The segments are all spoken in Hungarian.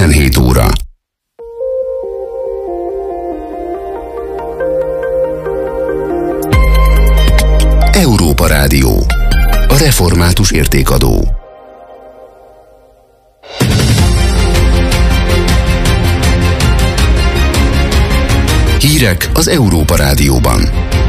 17 óra. Európa Rádió. A református értékadó. Hírek az Európa Rádióban.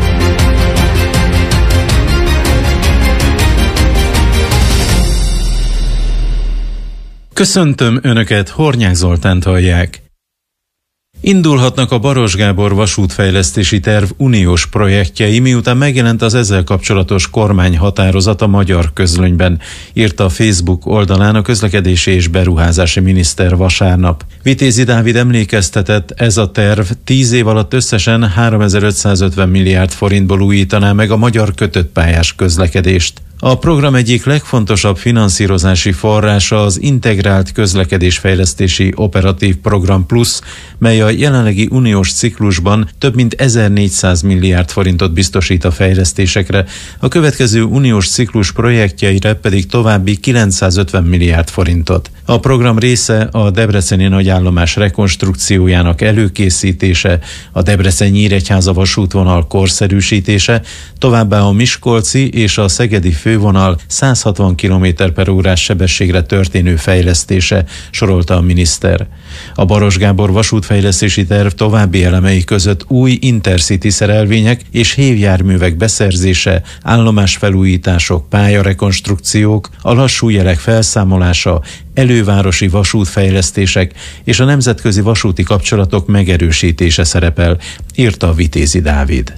Köszöntöm Önöket, Hornyák Zoltánt hallják. Indulhatnak a Baross Gábor vasútfejlesztési terv uniós projektjei, miután megjelent az ezzel kapcsolatos kormányhatározat a Magyar Közlönyben, írta a Facebook oldalán a közlekedési és beruházási miniszter vasárnap. Vitézi Dávid emlékeztetett, ez a terv 10 év alatt összesen 3550 milliárd forintból újítaná meg a magyar kötöttpályás közlekedést. A program egyik legfontosabb finanszírozási forrása az Integrált Közlekedésfejlesztési Operatív Program Plus, mely a jelenlegi uniós ciklusban több mint 1400 milliárd forintot biztosít a fejlesztésekre, a következő uniós ciklus projektjeire pedig további 950 milliárd forintot. A program része a debreceni nagyállomás rekonstrukciójának előkészítése, a Debrecen-Nyíregyháza vasútvonal korszerűsítése, továbbá a miskolci és a szegedi fővonal 160 km/órás sebességre történő fejlesztése, sorolta a miniszter. A Baross Gábor vasútfejlesztési terv további elemei között új intercity szerelvények és hévjárművek beszerzése, állomásfelújítások, pályarekonstrukciók, a lassú jelek felszámolása, elővárosi vasútfejlesztések és a nemzetközi vasúti kapcsolatok megerősítése szerepel, írta a Vitézi Dávid.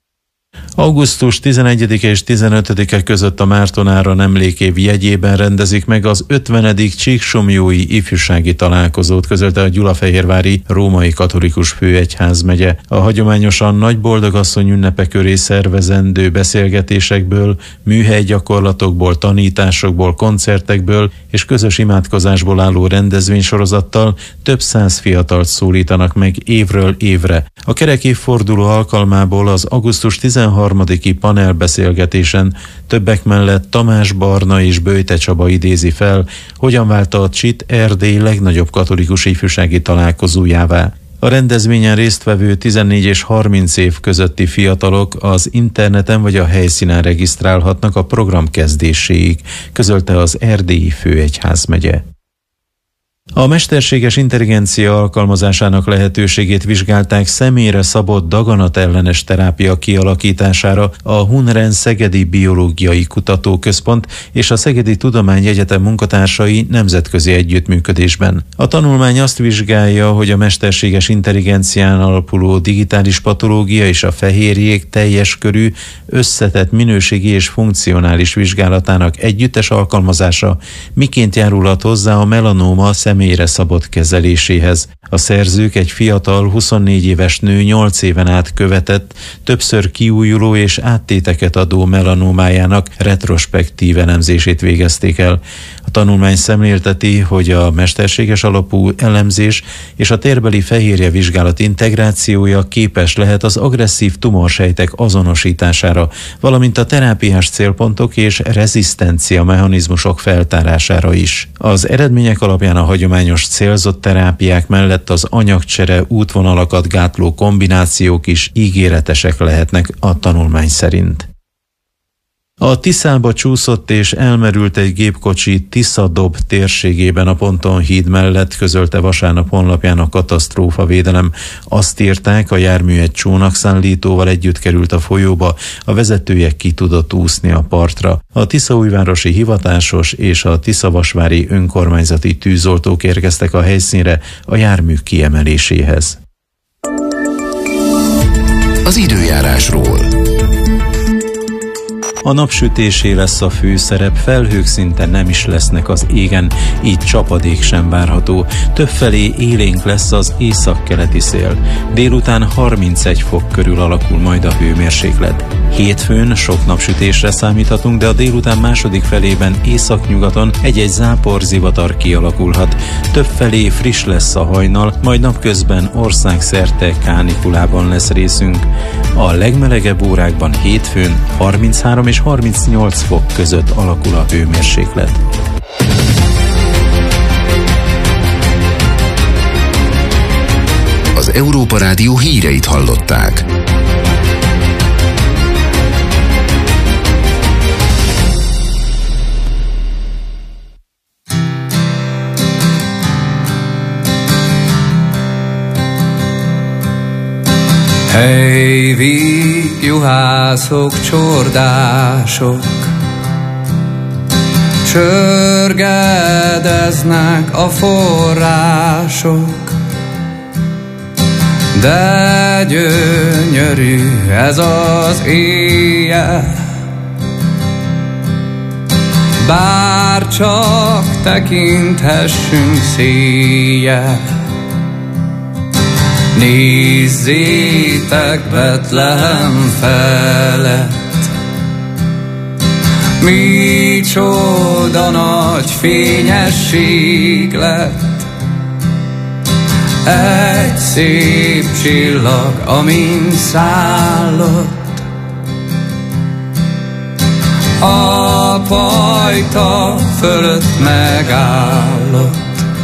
Augusztus 11 és 15-e között a Márton-Áron emlékév jegyében rendezik meg az 50. Csíksomlyói ifjúsági találkozót, közölte a Gyulafehérvári Római Katolikus Főegyházmegye. A hagyományosan Nagy Boldogasszony ünnepe köré szervezendő beszélgetésekből, műhelygyakorlatokból, tanításokból, koncertekből és közös imádkozásból álló rendezvénysorozattal több száz fiatalt szólítanak meg évről évre. A kerekévforduló alkalmából az augusztus 13-i panelbeszélgetésen többek mellett Tamás Barna és Böjte Csaba idézi fel, hogyan vált a Csit Erdély legnagyobb katolikus ifjúsági találkozójává. A rendezvényen résztvevő 14 és 30 év közötti fiatalok az interneten vagy a helyszínen regisztrálhatnak a program kezdéséig, közölte az Erdélyi Főegyházmegye. A mesterséges intelligencia alkalmazásának lehetőségét vizsgálták személyre szabott daganatellenes terápia kialakítására a Hunren Szegedi Biológiai Kutatóközpont és a Szegedi Tudományegyetem munkatársai nemzetközi együttműködésben. A tanulmány azt vizsgálja, hogy a mesterséges intelligencián alapuló digitális patológia és a fehérjék teljes körű, összetett minőségi és funkcionális vizsgálatának együttes alkalmazása miként járulhat hozzá a melanóma személyre szabott kezeléséhez. A szerzők egy fiatal, 24 éves nő 8 éven át követett, többször kiújuló és áttéteket adó melanómájának retrospektív elemzését végezték el. A tanulmány szemlélteti, hogy a mesterséges alapú elemzés és a térbeli fehérje vizsgálat integrációja képes lehet az agresszív tumorsejtek azonosítására, valamint a terápiás célpontok és rezisztencia mechanizmusok feltárására is. Az eredmények alapján a hagyományos célzott terápiák mellett az anyagcsere útvonalakat gátló kombinációk is ígéretesek lehetnek a tanulmány szerint. A Tiszába csúszott és elmerült egy gépkocsi Tisza-Dob térségében a Ponton híd mellett, közölte vasárnap honlapján a katasztrófavédelem. Azt írták, a jármű egy csónakszállítóval együtt került a folyóba, a vezetője ki tudott úszni a partra. A tiszaújvárosi hivatásos és a tiszavasvári önkormányzati tűzoltók érkeztek a helyszínre a jármű kiemeléséhez. Az időjárásról. A napsütésé lesz a főszerep, felhők szinte nem is lesznek az égen, így csapadék sem várható. Többfelé élénk lesz az északkeleti szél. Délután 31 fok körül alakul majd a hőmérséklet. Hétfőn sok napsütésre számíthatunk, de a délután második felében északnyugaton egy-egy záporzivatar kialakulhat. Többfelé friss lesz a hajnal, majd napközben országszerte kánikulában lesz részünk. A legmelegebb órákban hétfőn 33 és 38 fok között alakul a hőmérséklet. Európa Rádió híreit hallották. Hey, víg, juhászok, csordások, csörgedeznek a források, de gyönyörű ez az éjjel, bár csak tekinthessünk széjjel. Nézzétek Betlehem felett, micsoda nagy fényesség lett. Egy szép csillag, amin szállott, a pajta fölött megállott.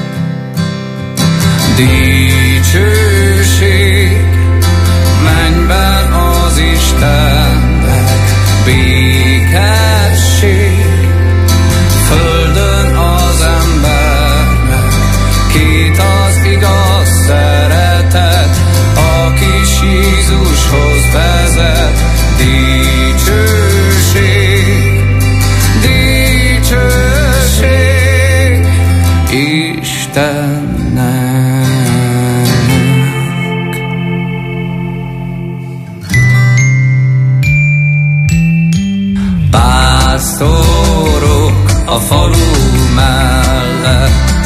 Dicsőség mennyben az Istennek, békesség földön az embernek. Két az igaz szeretet, a kis Jézushoz vezet. Dicsőség, dicsőség Istennek. Pásztorok a falu mellett,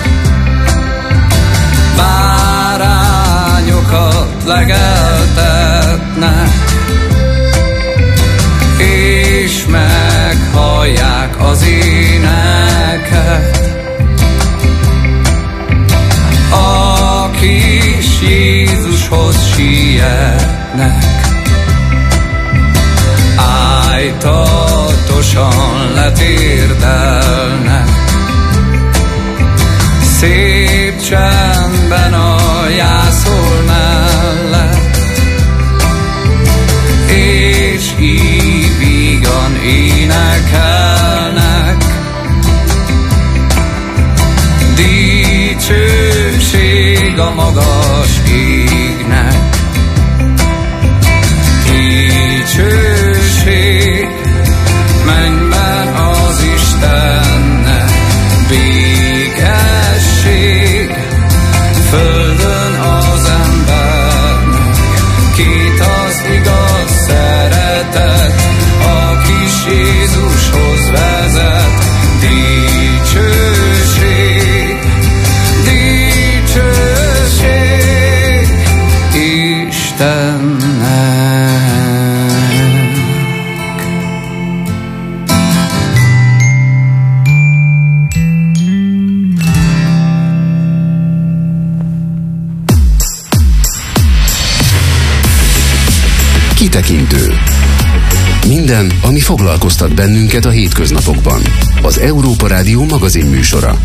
bárányokat legeltetnek, és meghallják az éneket. A kis Jézushoz sietnek, ájtatosan letérdelnek. Szép csendben a jászol mellett, és így vígan énekelnek. Dicsőség a magas égnek, dicsőség mennyben az Istennek, békesség földön az embernek. Két az igaz szeretet, a kis Jézushoz vezet. Dicsőség, dicsőség Istennek. Kitekintő. Minden, ami foglalkoztat bennünket a hétköznapokban. Az Európa Rádió magazin műsora.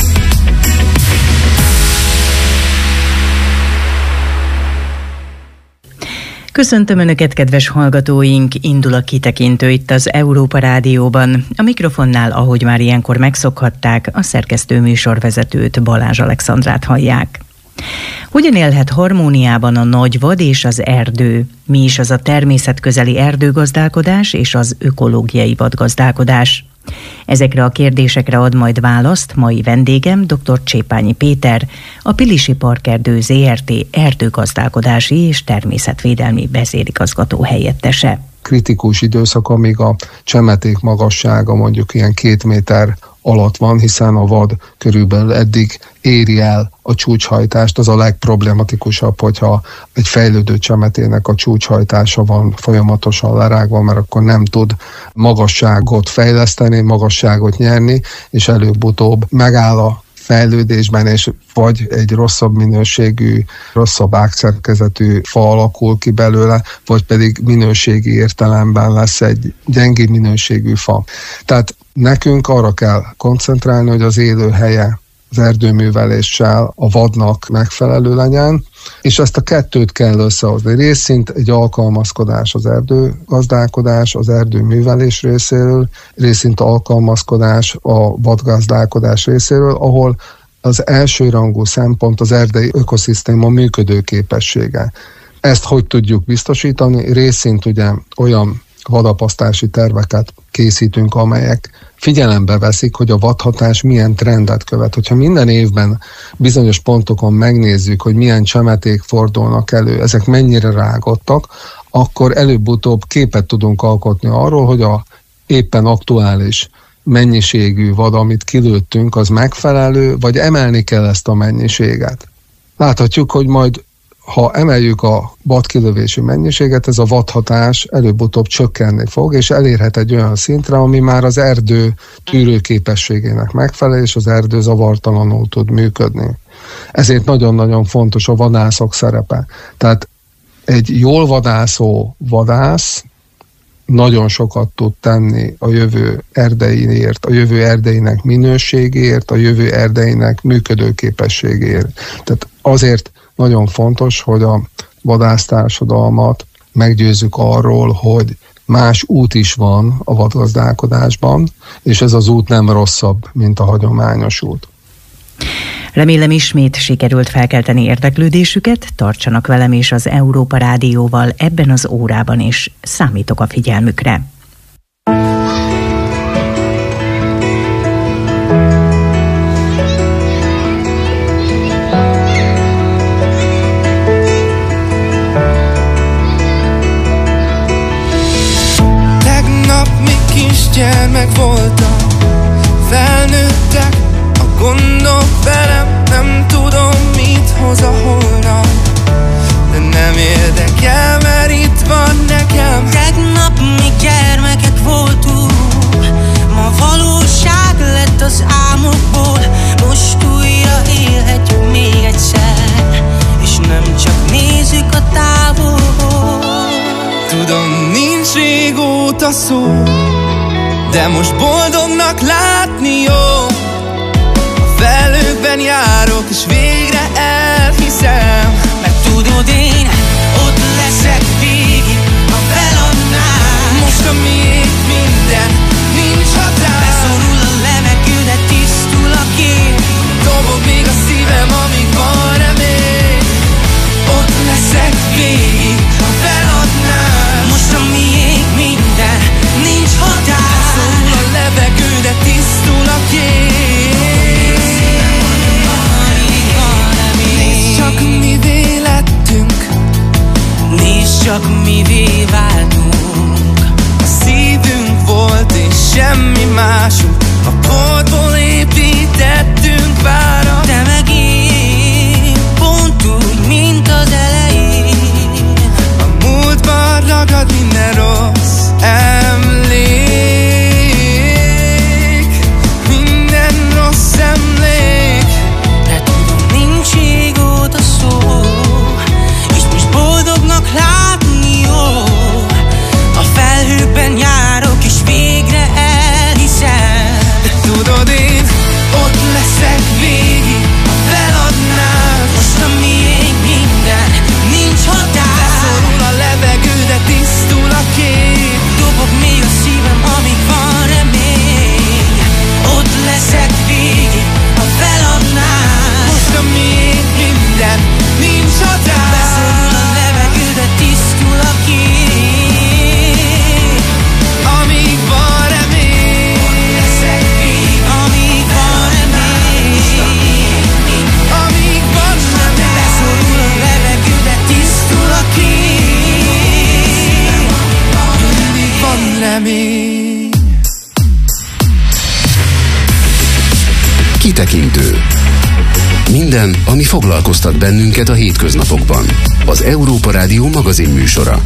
Köszöntöm Önöket, kedves hallgatóink! Indul a Kitekintő itt az Európa Rádióban. A mikrofonnál, ahogy már ilyenkor megszokhatták, a szerkesztő műsorvezetőt, Balázs Alexandrát hallják. Hogyan élhet harmóniában a nagyvad és az erdő? Mi is az a természetközeli erdőgazdálkodás és az ökológiai vadgazdálkodás? Ezekre a kérdésekre ad majd választ mai vendégem, dr. Csépányi Péter, a Pilisi Parkerdő Zrt. Erdőgazdálkodási és természetvédelmi vezérigazgató helyettese. Kritikus időszak, amíg a csemeték magassága mondjuk ilyen 2 méter alatt van, hiszen a vad körülbelül eddig éri el a csúcshajtást. Az a legproblematikusabb, hogyha egy fejlődő csemetének a csúcshajtása van folyamatosan lerágva, mert akkor nem tud magasságot fejleszteni, magasságot nyerni, és előbb-utóbb megáll a fejlődésben, és vagy egy rosszabb minőségű, rosszabb ágszerkezetű fa alakul ki belőle, vagy pedig minőségi értelemben lesz egy gyengébb minőségű fa. Tehát nekünk arra kell koncentrálni, hogy az élőhelye az erdőműveléssel a vadnak megfelelő legyen, és ezt a kettőt kell összehozni. Részint egy alkalmazkodás az erdőgazdálkodás, az erdőművelés részéről, részint alkalmazkodás a vadgazdálkodás részéről, ahol az elsőrangú szempont az erdei ökoszisztéma működőképessége. Ezt hogy tudjuk biztosítani? Részint ugye olyan vadapasztási terveket készítünk, amelyek figyelembe veszik, hogy a vadhatás milyen trendet követ. Hogyha minden évben bizonyos pontokon megnézzük, hogy milyen csemeték fordulnak elő, ezek mennyire rágottak, akkor előbb-utóbb képet tudunk alkotni arról, hogy a éppen aktuális mennyiségű vad, amit kilőttünk, az megfelelő, vagy emelni kell ezt a mennyiséget. Láthatjuk, hogy majd ha emeljük a vadkilövési mennyiséget, ez a vadhatás előbb-utóbb csökkenni fog, és elérhet egy olyan szintre, ami már az erdő tűrőképességének megfelel, és az erdő zavartalanul tud működni. Ezért nagyon-nagyon fontos a vadászok szerepe. Tehát egy jól vadászó vadász nagyon sokat tud tenni a jövő erdeiért, a jövő erdeinek minőségéért, a jövő erdeinek működőképességéért. Tehát azért nagyon fontos, hogy a vadásztársadalmat meggyőzzük arról, hogy más út is van a vadgazdálkodásban, és ez az út nem rosszabb, mint a hagyományos út. Remélem ismét sikerült felkelteni érdeklődésüket, tartsanak velem és az Európa Rádióval ebben az órában is. Számítok a figyelmükre. Gyermek voltam, felnőttek a gondok velem, nem tudom, mit hoz a holnap, de nem érdekel, mert itt van nekem. Tegnap mi gyermekek voltunk, ma valóság lett az álmokból, most újra élhetjük még egyszer, és nem csak nézzük a távolból. Tudom, nincs régóta szó, de most boldognak látni jó. A felhőkben járok, és végre elhiszem. Mert tudod, én ott leszek végig, ha feladnám. Most a miénk minden, nincs határ. Beszorul a levegő, de tisztul a kép. Dobog még a szívem, amíg van remény. Ott leszek végig, ha feladnám. Most a miénk minden, nincs határ. Beszorul a levegő, de tisztul a kép. Nézd csak, mivé lettünk, nézd csak, mivé váltunk. a szívünk volt és semmi másunk. A porból építettünk várat. Te meg én, pont úgy, mint az elején. A múltban ragad minden rossz emlék, minden rossz emlék. De tudom, nincs régóta szó, és most boldognak látni jó. A felhőkben járok, és végre elhiszem. De tudod, én ott leszek végig, ha feladnád. Most a miénk minden, nincs határ. Beszorul a levegő, de tisztul a kép. Dobog még a szívem, amíg van remény. Ott leszek végig, ha feladnád. Most a miénk minden, nincs határ. Beszorul a levegő, de tisztul a kép. Amíg van remény, Ott leszek végig, amíg van remény. amíg van remény. Beszorul a levegő, de tisztul a kép. Mindig van remény. Kitekintő. Minden, ami foglalkoztat bennünket a hétköznapokban. Az Európa Rádió magazin műsora.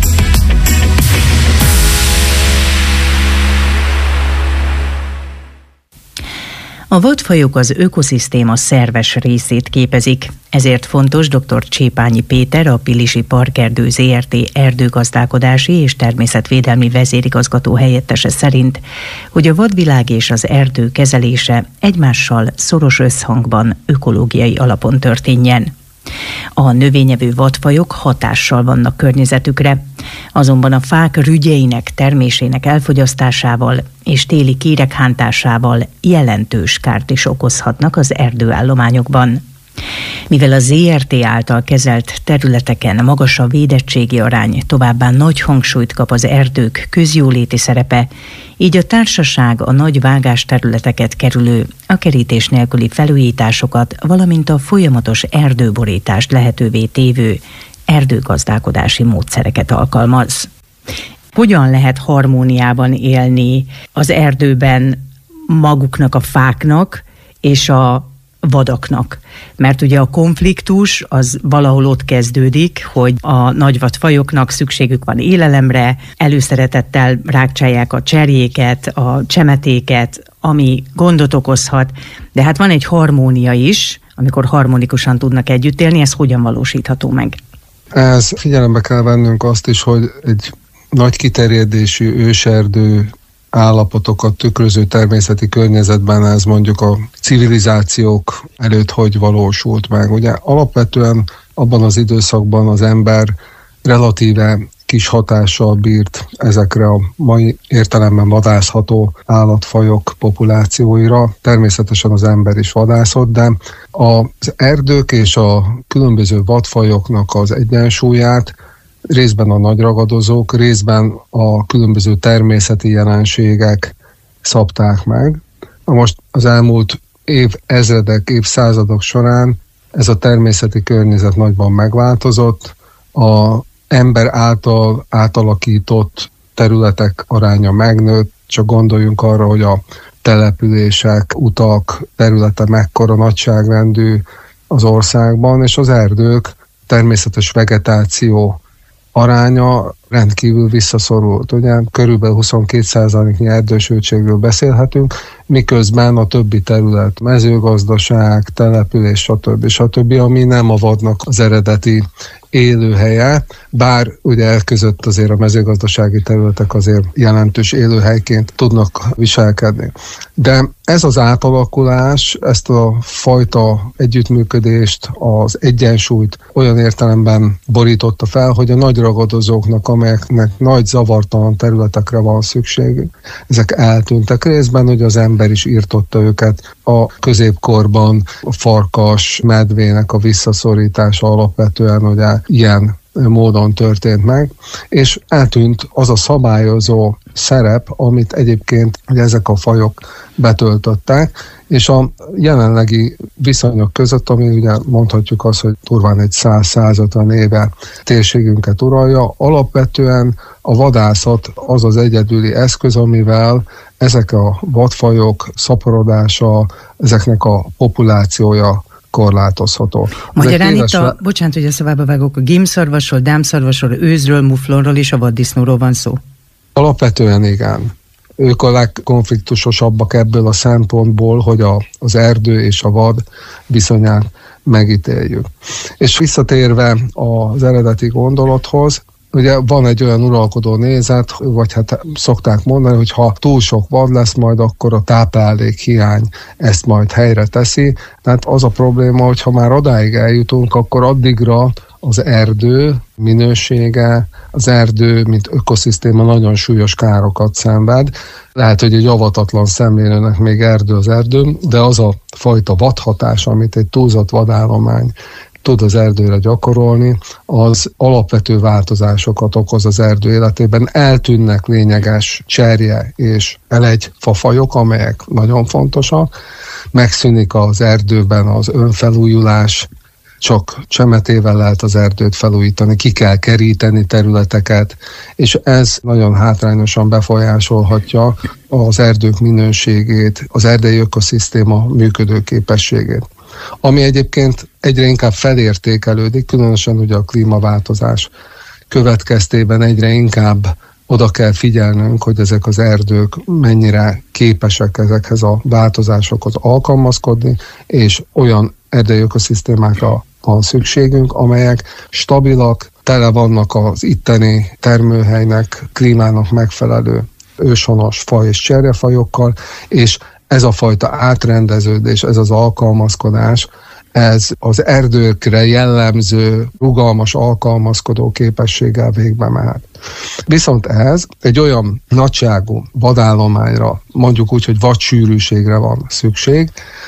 A vadfajok az ökoszisztéma szerves részét képezik. Ezért fontos dr. Csépányi Péter, a Pilisi Parkerdő Zrt. Erdőgazdálkodási és természetvédelmi vezérigazgató helyettese szerint, hogy a vadvilág és az erdő kezelése egymással szoros összhangban, ökológiai alapon történjen. A növényevő vadfajok hatással vannak környezetükre, azonban a fák rügyeinek termésének elfogyasztásával és téli kérek hántásával jelentős kárt is okozhatnak az erdőállományokban. Mivel a ZRT által kezelt területeken magas a védettségi arány, továbbá nagy hangsúlyt kap az erdők közjóléti szerepe, így a társaság a nagy vágásterületeket kerülő, a kerítés nélküli felújításokat, valamint a folyamatos erdőborítást lehetővé tévő erdőgazdálkodási módszereket alkalmaz. Hogyan lehet harmóniában élni az erdőben maguknak, a fáknak és a vadaknak? Mert ugye a konfliktus az valahol ott kezdődik, hogy a nagyvadfajoknak szükségük van élelemre, előszeretettel rágcsálják a cserjéket, a csemetéket, ami gondot okozhat, de hát van egy harmónia is, amikor harmonikusan tudnak együtt élni, ez hogyan valósítható meg? Ez figyelembe kell vennünk azt is, hogy egy nagy kiterjedésű őserdő állapotokat tükröző természeti környezetben ez mondjuk a civilizációk előtt hogy valósult meg. Ugye alapvetően abban az időszakban az ember relatíve kis hatással bírt ezekre a mai értelemben vadászható állatfajok populációira. Természetesen az ember is vadászott, de az erdők és a különböző vadfajoknak az egyensúlyát részben a nagy ragadozók, részben a különböző természeti jelenségek szabták meg. Most az elmúlt évezredek, évszázadok során ez a természeti környezet nagyban megváltozott, az ember által átalakított területek aránya megnőtt, csak gondoljunk arra, hogy a települések, utak területe mekkora nagyságrendű az országban, és az erdők természetes vegetáció aránya rendkívül visszaszorult. Ugye körülbelül 22%-nyi erdősültségről beszélhetünk, miközben a többi terület, mezőgazdaság, település, stb., ami nem a vadnak az eredeti élőhelye, bár ugye között azért a mezőgazdasági területek azért jelentős élőhelyként tudnak viselkedni. De ez az átalakulás, ezt a fajta együttműködést, az egyensúlyt olyan értelemben borította fel, hogy a nagy ragadozóknak, amelyeknek nagy zavartalan területekre van szükségük, ezek eltűntek részben, hogy az ember is írtotta őket. A középkorban a farkas, medvének a visszaszorítása alapvetően ugye ilyen módon történt meg, és eltűnt az a szabályozó szerep, amit egyébként ugye ezek a fajok betöltöttek, és a jelenlegi viszonyok között, ami ugye mondhatjuk azt, hogy durván egy 100-150 éve térségünket uralja, alapvetően a vadászat az az egyedüli eszköz, amivel ezek a vadfajok szaporodása, ezeknek a populációja korlátozható. Magyarán itt bocsánat, hogy a szavába vágok, a gímszarvasról, dámszarvasról, őzről, muflonról és a vaddisznóról van szó. Alapvetően igen. Ők a legkonfliktusosabbak ebből a szempontból, hogy az erdő és a vad viszonyát megítéljük. És visszatérve az eredeti gondolathoz, ugye van egy olyan uralkodó nézet, vagy hát szokták mondani, hogy ha túl sok vad lesz majd, akkor a táplálék hiány ezt majd helyre teszi. Tehát az a probléma, hogy ha már odáig eljutunk, akkor addigra az erdő minősége, az erdő, mint ökoszisztéma nagyon súlyos károkat szenved. Lehet, hogy egy avatatlan szemlélőnek még erdő az erdő, de az a fajta vadhatás, amit egy túlzott vadállomány tud az erdőre gyakorolni, az alapvető változásokat okoz az erdő életében. Eltűnnek lényeges cserje és elegyfafajok, amelyek nagyon fontosak. Megszűnik az erdőben az önfelújulás, csak csemetével lehet az erdőt felújítani, ki kell keríteni területeket, és ez nagyon hátrányosan befolyásolhatja az erdők minőségét, az erdei ökoszisztéma működőképességét. Ami egyébként egyre inkább felértékelődik, különösen ugye a klímaváltozás következtében egyre inkább oda kell figyelnünk, hogy ezek az erdők mennyire képesek ezekhez a változásokhoz alkalmazkodni, és olyan erdei ökoszisztémákra van szükségünk, amelyek stabilak, tele vannak az itteni termőhelynek, klímának megfelelő őshonos faj és cserjefajokkal, és ez a fajta átrendeződés, ez az alkalmazkodás, ez az erdőkre jellemző, rugalmas alkalmazkodó képességgel végbe mehet. Viszont ez egy olyan nagyságú vadállományra, mondjuk úgy, hogy vadsűrűségre van szükség,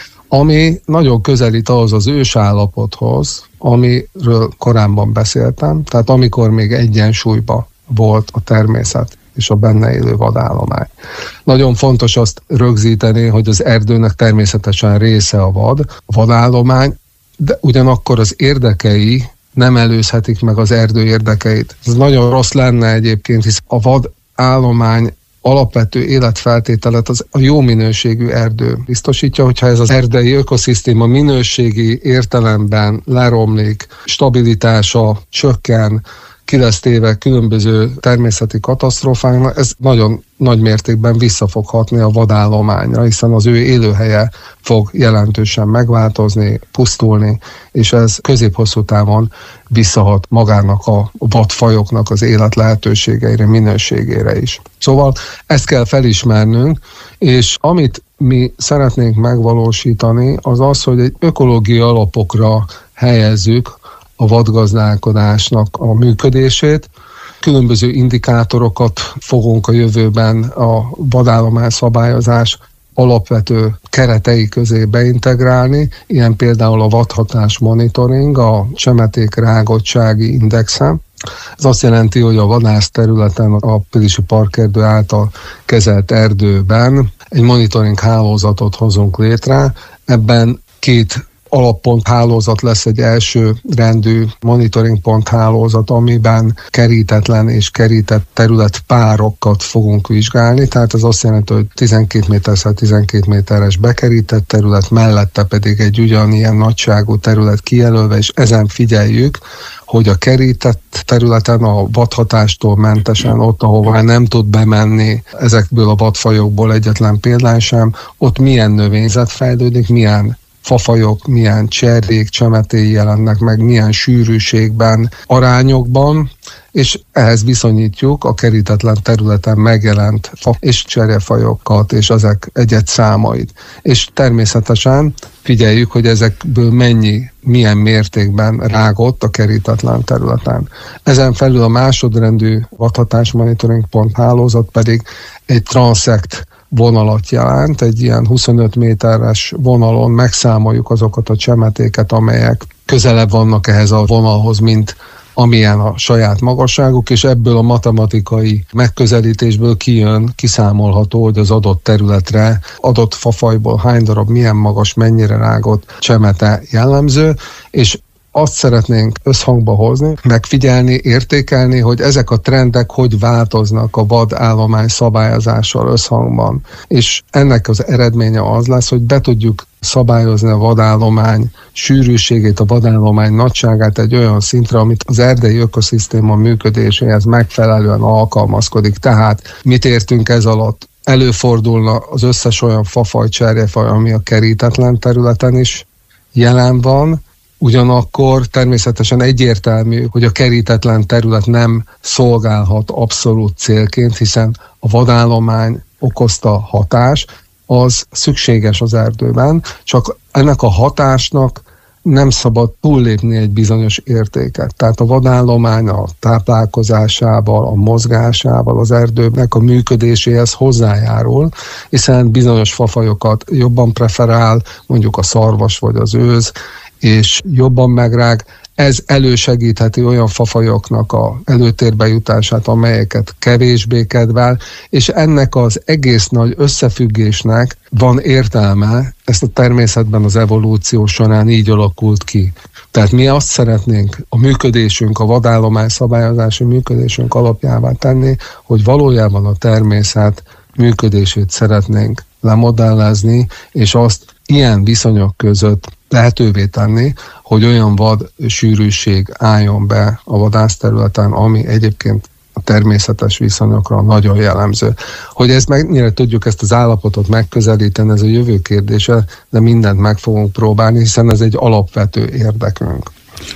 ami nagyon közelít ahhoz az ősállapothoz, amiről korábban beszéltem, tehát amikor még egyensúlyban volt a természet és a benne élő vadállomány. Nagyon fontos azt rögzíteni, hogy az erdőnek természetesen része a vadállomány, de ugyanakkor az érdekei nem előzhetik meg az erdő érdekeit. Ez nagyon rossz lenne egyébként, hisz a vadállomány alapvető életfeltételet az a jó minőségű erdő biztosítja, hogyha ez az erdei ökoszisztéma minőségi értelemben leromlik, stabilitása csökken, ki lesz téve különböző természeti katasztrófáknak, ez nagyon nagy mértékben vissza fog hatni a vadállományra, hiszen az ő élőhelye fog jelentősen megváltozni, pusztulni, és ez közép-hosszú távon visszahat magának a vadfajoknak az élet lehetőségeire, minőségére is. Szóval ezt kell felismernünk, és amit mi szeretnénk megvalósítani, az az, hogy egy ökológiai alapokra helyezzük a vadgazdálkodásnak a működését. Különböző indikátorokat fogunk a jövőben a vadállomány szabályozás alapvető keretei közé beintegrálni, ilyen például a vadhatás monitoring, a csemeték rágottsági indexe. Ez azt jelenti, hogy a vadászterületen, a Pilisi Parkerdő által kezelt erdőben egy monitoring hálózatot hozunk létre. Ebben 2 alappont hálózat lesz, egy első rendű monitoring pont hálózat, amiben kerítetlen és kerített területpárokat fogunk vizsgálni, tehát ez azt jelenti, hogy 12 méter 12 méteres bekerített terület, mellette pedig egy ugyanilyen nagyságú terület kijelölve, és ezen figyeljük, hogy a kerített területen a vadhatástól mentesen, ott, ahova nem tud bemenni ezekből a vadfajokból egyetlen példány sem, ott milyen növényzet fejlődik, milyen fafajok, milyen cserjék, csemetéi jelennek meg, milyen sűrűségben, arányokban, és ehhez viszonyítjuk a kerítetlen területen megjelent fa és cserjefajokat, és ezek egyet számait. És természetesen figyeljük, hogy ezekből milyen mértékben rágott a kerítetlen területen. Ezen felül a másodrendű vadhatás monitoring pont hálózat pedig egy transzekt vonalat jelent, egy ilyen 25 méteres vonalon megszámoljuk azokat a csemetéket, amelyek közelebb vannak ehhez a vonalhoz, mint amilyen a saját magasságuk, és ebből a matematikai megközelítésből kiszámolható, hogy az adott területre, adott fafajból hány darab, milyen magas, mennyire rágott csemete jellemző, és azt szeretnénk összhangba hozni, megfigyelni, értékelni, hogy ezek a trendek hogy változnak a vadállomány szabályozással összhangban. És ennek az eredménye az lesz, hogy be tudjuk szabályozni a vadállomány sűrűségét, a vadállomány nagyságát egy olyan szintre, amit az erdei ökoszisztéma működéséhez megfelelően alkalmazkodik. Tehát mit értünk ez alatt? Előfordulna az összes olyan fafaj, cserjefaj, ami a kerítetlen területen is jelen van, ugyanakkor természetesen egyértelmű, hogy a kerítetlen terület nem szolgálhat abszolút célként, hiszen a vadállomány okozta hatás, az szükséges az erdőben, csak ennek a hatásnak nem szabad túllépni egy bizonyos értéket. Tehát a vadállomány a táplálkozásával, a mozgásával az erdőnek a működéséhez hozzájárul, hiszen bizonyos fafajokat jobban preferál, mondjuk a szarvas vagy az őz, és jobban megrág. Ez elősegítheti olyan fafajoknak a előtérbe jutását, amelyeket kevésbé kedvel, és ennek az egész nagy összefüggésnek van értelme, ezt a természetben az evolúció során így alakult ki. Tehát mi azt szeretnénk a működésünk, a vadállomány szabályozási működésünk alapjává tenni, hogy valójában a természet működését szeretnénk lemodellezni, és azt ilyen viszonyok között lehetővé tenni, hogy olyan vad sűrűség álljon be a vadászterületen, ami egyébként a természetes viszonyokra nagyon jellemző. Hogy ezt mennyire tudjuk ezt az állapotot megközelíteni, ez a jövő kérdése, de mindent meg fogunk próbálni, hiszen ez egy alapvető érdekünk.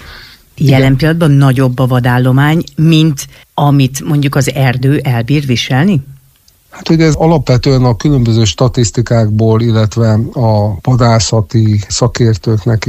Jelen pillanatban nagyobb a vadállomány, mint amit mondjuk az erdő elbír viselni? Hát ugye ez alapvetően a különböző statisztikákból, illetve a vadászati szakértőknek is a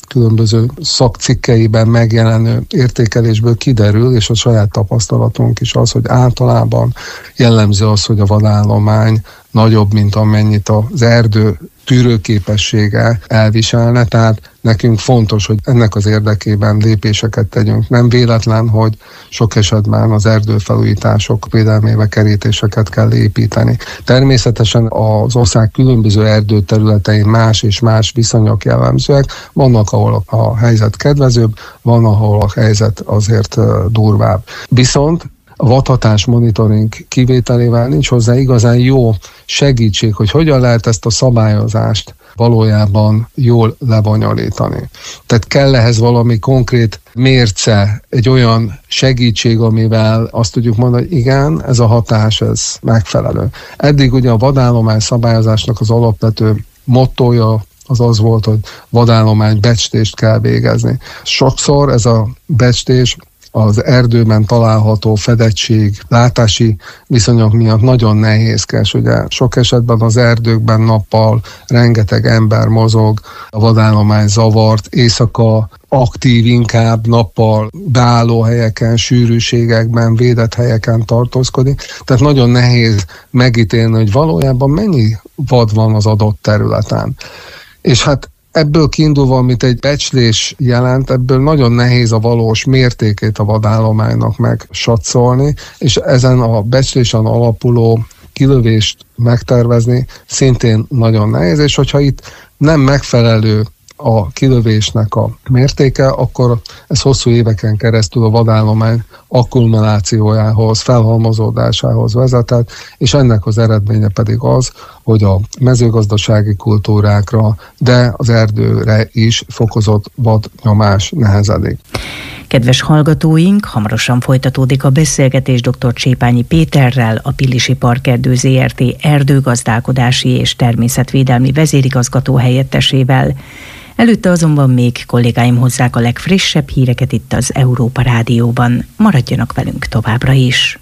különböző szakcikkeiben megjelenő értékelésből kiderül, és a saját tapasztalatunk is az, hogy általában jellemző az, hogy a vadállomány nagyobb, mint amennyit az erdő tűrőképessége elviselne, tehát nekünk fontos, hogy ennek az érdekében lépéseket tegyünk. Nem véletlen, hogy sok esetben az erdőfelújítások védelmébe kerítéseket kell építeni. Természetesen az ország különböző erdőterületein más és más viszonyok jellemzőek. Vannak, ahol a helyzet kedvezőbb, van, ahol a helyzet azért durvább. Viszont a vadhatás monitoring kivételével nincs hozzá igazán jó segítség, hogy hogyan lehet ezt a szabályozást valójában jól lebonyolítani. Tehát kell ehhez valami konkrét mérce, egy olyan segítség, amivel azt tudjuk mondani, hogy igen, ez a hatás, ez megfelelő. Eddig ugye a vadállomány szabályozásnak az alapvető mottója az volt, hogy vadállomány becslést kell végezni. Sokszor ez a becslés az erdőben található fedettség, látási viszonyok miatt nagyon nehézkes. Ugye sok esetben az erdőkben nappal rengeteg ember mozog, a vadállomány zavart, éjszaka aktív, inkább nappal beálló helyeken, sűrűségekben, védett helyeken tartózkodik. Tehát nagyon nehéz megítélni, hogy valójában mennyi vad van az adott területen. És hát ebből kiindulva, amit egy becslés jelent, ebből nagyon nehéz a valós mértékét a vadállománynak megsatszolni, és ezen a becslésen alapuló kilövést megtervezni szintén nagyon nehéz, és hogyha itt nem megfelelő a kilövésnek a mértéke, akkor ez hosszú éveken keresztül a vadállomány akkumulációjához, felhalmozódásához vezetett, és ennek az eredménye pedig az, hogy a mezőgazdasági kultúrákra, de az erdőre is fokozott vadnyomás nehezedik. Kedves hallgatóink, hamarosan folytatódik a beszélgetés dr. Csépányi Péterrel, a Pilisi Parkerdő Zrt. Erdőgazdálkodási és természetvédelmi vezérigazgató helyettesével. Előtte azonban még kollégáim hozzák a legfrissebb híreket itt az Európa Rádióban. Maradjanak velünk továbbra is.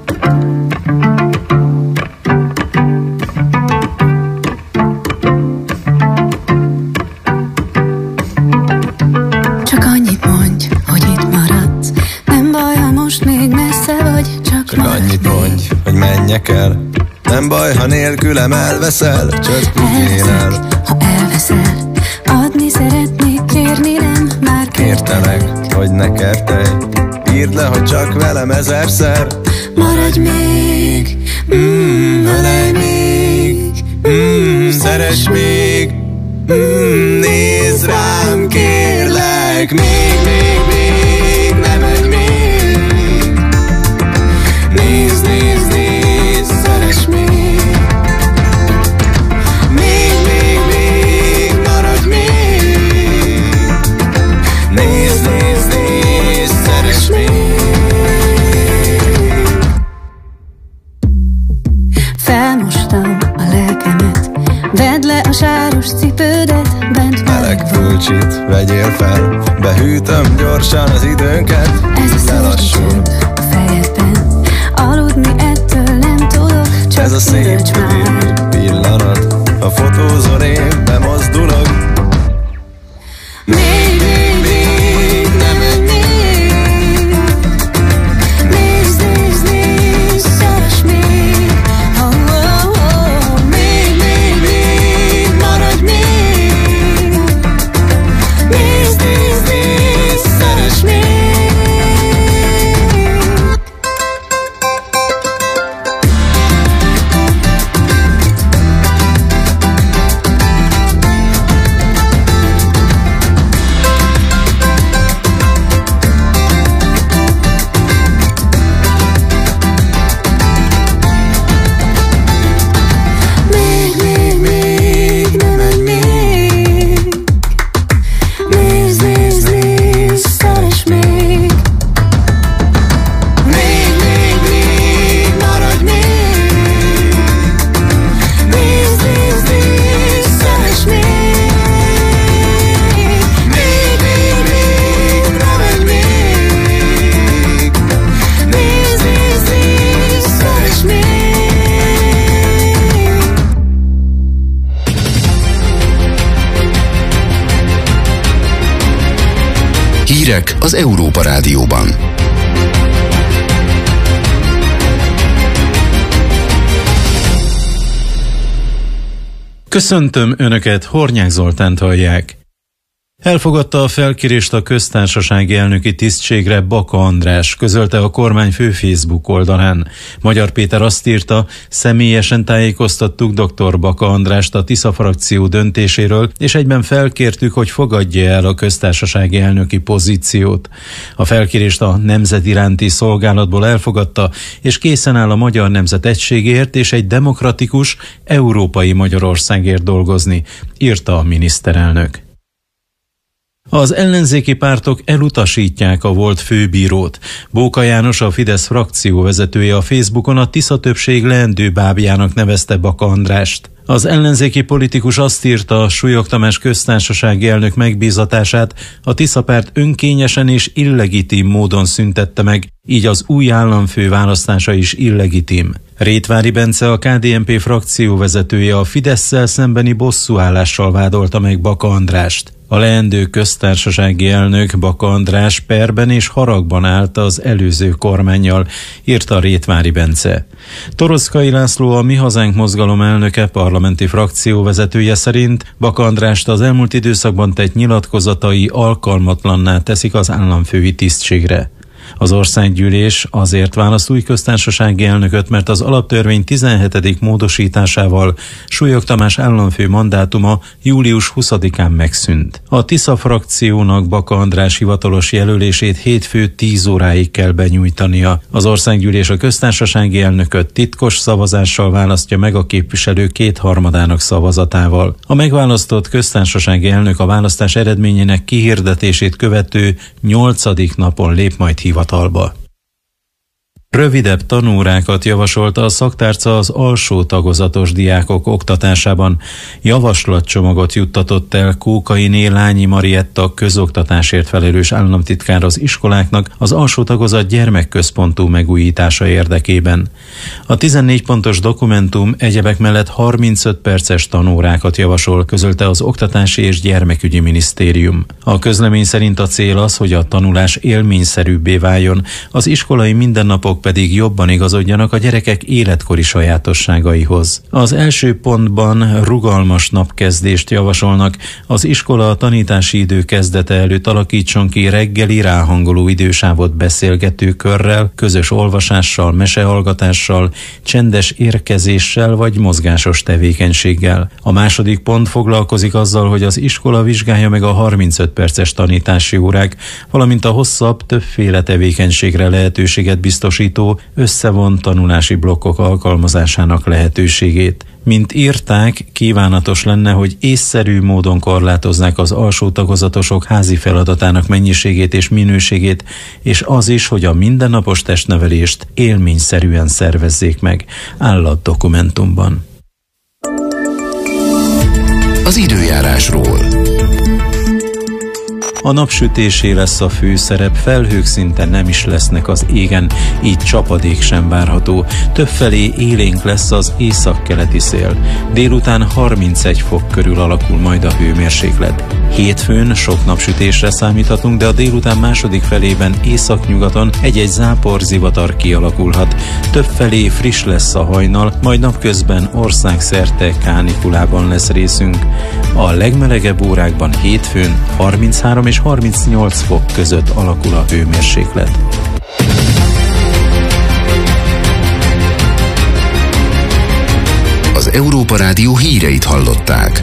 Csak annyit mondj, hogy itt maradsz. Nem baj, ha most még messze vagy, csak annyit mondj, hogy menjek el. Nem baj, ha nélkülem elveszel, csak vigyél el. Ha elveszel, adni szeretnék, kérni nem, már kértelek, hogy ne kertelj. Írd le, hogy csak velem ezerszer. Maradj még, ölelj még, szeress még, nézd rám, kérlek, még, ne menj még. Nézd, szeress még. Maradj még. Nézd, szeress még. Felmostam a lelkemet, vedd le a sáros cipődet, bent meleg pulcsit vegyél fel, behűtöm gyorsan az időnket. Ez a lelassul a fejedben, aludni ettől nem tudok, csak ez a szép pillanat, a fotózol én bemozdulok. Még, ne menj még. Nézd, szeress még. Még, maradj még. Nézd, szeress még. Hírek az Európa Rádióban. Köszöntöm Önöket, Hornyák Zoltánt hallják. Elfogadta a felkérést a köztársasági elnöki tisztségre Baka András, közölte a kormány fő Facebook oldalán. Magyar Péter azt írta, személyesen tájékoztattuk dr. Baka Andrást a Tisza frakció döntéséről, és egyben felkértük, hogy fogadja el a köztársasági elnöki pozíciót. A felkérést a Nemzet iránti szolgálatból elfogadta, és készen áll a magyar nemzet egységért és egy demokratikus, európai Magyarországért dolgozni, írta a miniszterelnök. Az ellenzéki pártok elutasítják a volt főbírót. Bóka János, a Fidesz frakció vezetője a Facebookon a Tisza többség leendő bábjának nevezte Baka Andrást. Az ellenzéki politikus azt írta, Súlyog Tamás köztársasági elnök megbízatását a Tisza párt önkényesen és illegitim módon szüntette meg, így az új államfő választása is illegitim. Rétvári Bence, a KDNP frakció vezetője a Fidesszel szembeni bosszúállással vádolta meg Baka Andrást. A leendő köztársasági elnök Baka András perben és haragban állt az előző kormánnyal, írta Rétvári Bence. Toroczkai László, a Mi Hazánk mozgalom elnöke, parlamenti frakció vezetője szerint Baka Andrást az elmúlt időszakban tett nyilatkozatai alkalmatlanná teszik az államfői tisztségre. Az országgyűlés azért választ új köztársasági elnököt, mert az alaptörvény 17. módosításával Súlyog Tamás államfő mandátuma július 20-án megszűnt. A Tisza frakciónak Baka András hivatalos jelölését hétfő 10 óráig kell benyújtania. Az országgyűlés a köztársasági elnököt titkos szavazással választja meg a képviselők 2/3 szavazatával. A megválasztott köztársasági elnök a választás eredményének kihirdetését követő 8. napon lép majd hivatalba. Rövidebb tanórákat javasolta a szaktárca az alsó tagozatos diákok oktatásában. Javaslatcsomagot juttatott el Kókainé Lányi Marietta közoktatásért felelős államtitkár az iskoláknak az alsó tagozat gyermekközpontú megújítása érdekében. A 14 pontos dokumentum egyebek mellett 35 perces tanórákat javasol, közölte az Oktatási és Gyermekügyi Minisztérium. A közlemény szerint a cél az, hogy a tanulás élményszerűbbé váljon, az iskolai mindennapok pedig jobban igazodjanak a gyerekek életkori sajátosságaihoz. Az első pontban rugalmas napkezdést javasolnak. Az iskola a tanítási idő kezdete előtt alakítson ki reggeli ráhangoló idősávot beszélgetőkörrel, közös olvasással, mesehallgatással, csendes érkezéssel vagy mozgásos tevékenységgel. A második pont foglalkozik azzal, hogy az iskola vizsgálja meg a 35 perces tanítási órák, valamint a hosszabb, többféle tevékenységre lehetőséget biztosító összevont tanulási blokkok alkalmazásának lehetőségét. Mint írták, kívánatos lenne, hogy észszerű módon korlátoznák az alsó tagozatosok házi feladatának mennyiségét és minőségét, és az is, hogy a mindennapos testnevelést élményszerűen szervezzék meg, áll a dokumentumban. Az időjárásról. A napsütésé lesz a főszerep, felhők szinte nem is lesznek az égen, így csapadék sem várható. Többfelé élénk lesz az északkeleti szél. Délután 31 fok körül alakul majd a hőmérséklet. Hétfőn sok napsütésre számíthatunk, de a délután második felében északnyugaton egy-egy záporzivatar kialakulhat. Többfelé friss lesz a hajnal, majd napközben országszerte kánikulában lesz részünk. A legmelegebb órákban hétfőn 33 és 38 fok között alakul a hőmérséklet. Az Európa Rádió híreit hallották.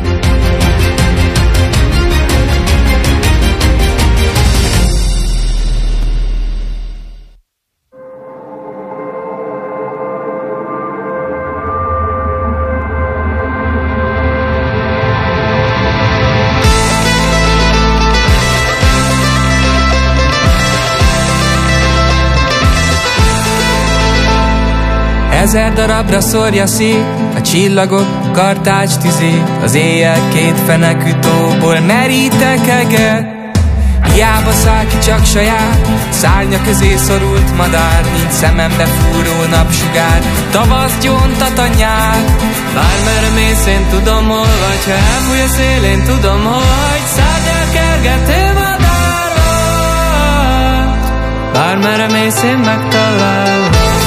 Ezer darabra szórja szét a csillagok kartács tüzét, az éjjel két fenekű tóból merítek eget. Hiába száll ki csak saját, szárnya közé szorult madár, nincs szemembe fúró napsugár, tavasz gyóntat a nyár. Bármerre mész, én tudom hol vagy, ha elfúj a szél, én tudom hol vagy, szárnyal kergető madár vagy. bármerre mész, én megtalállak.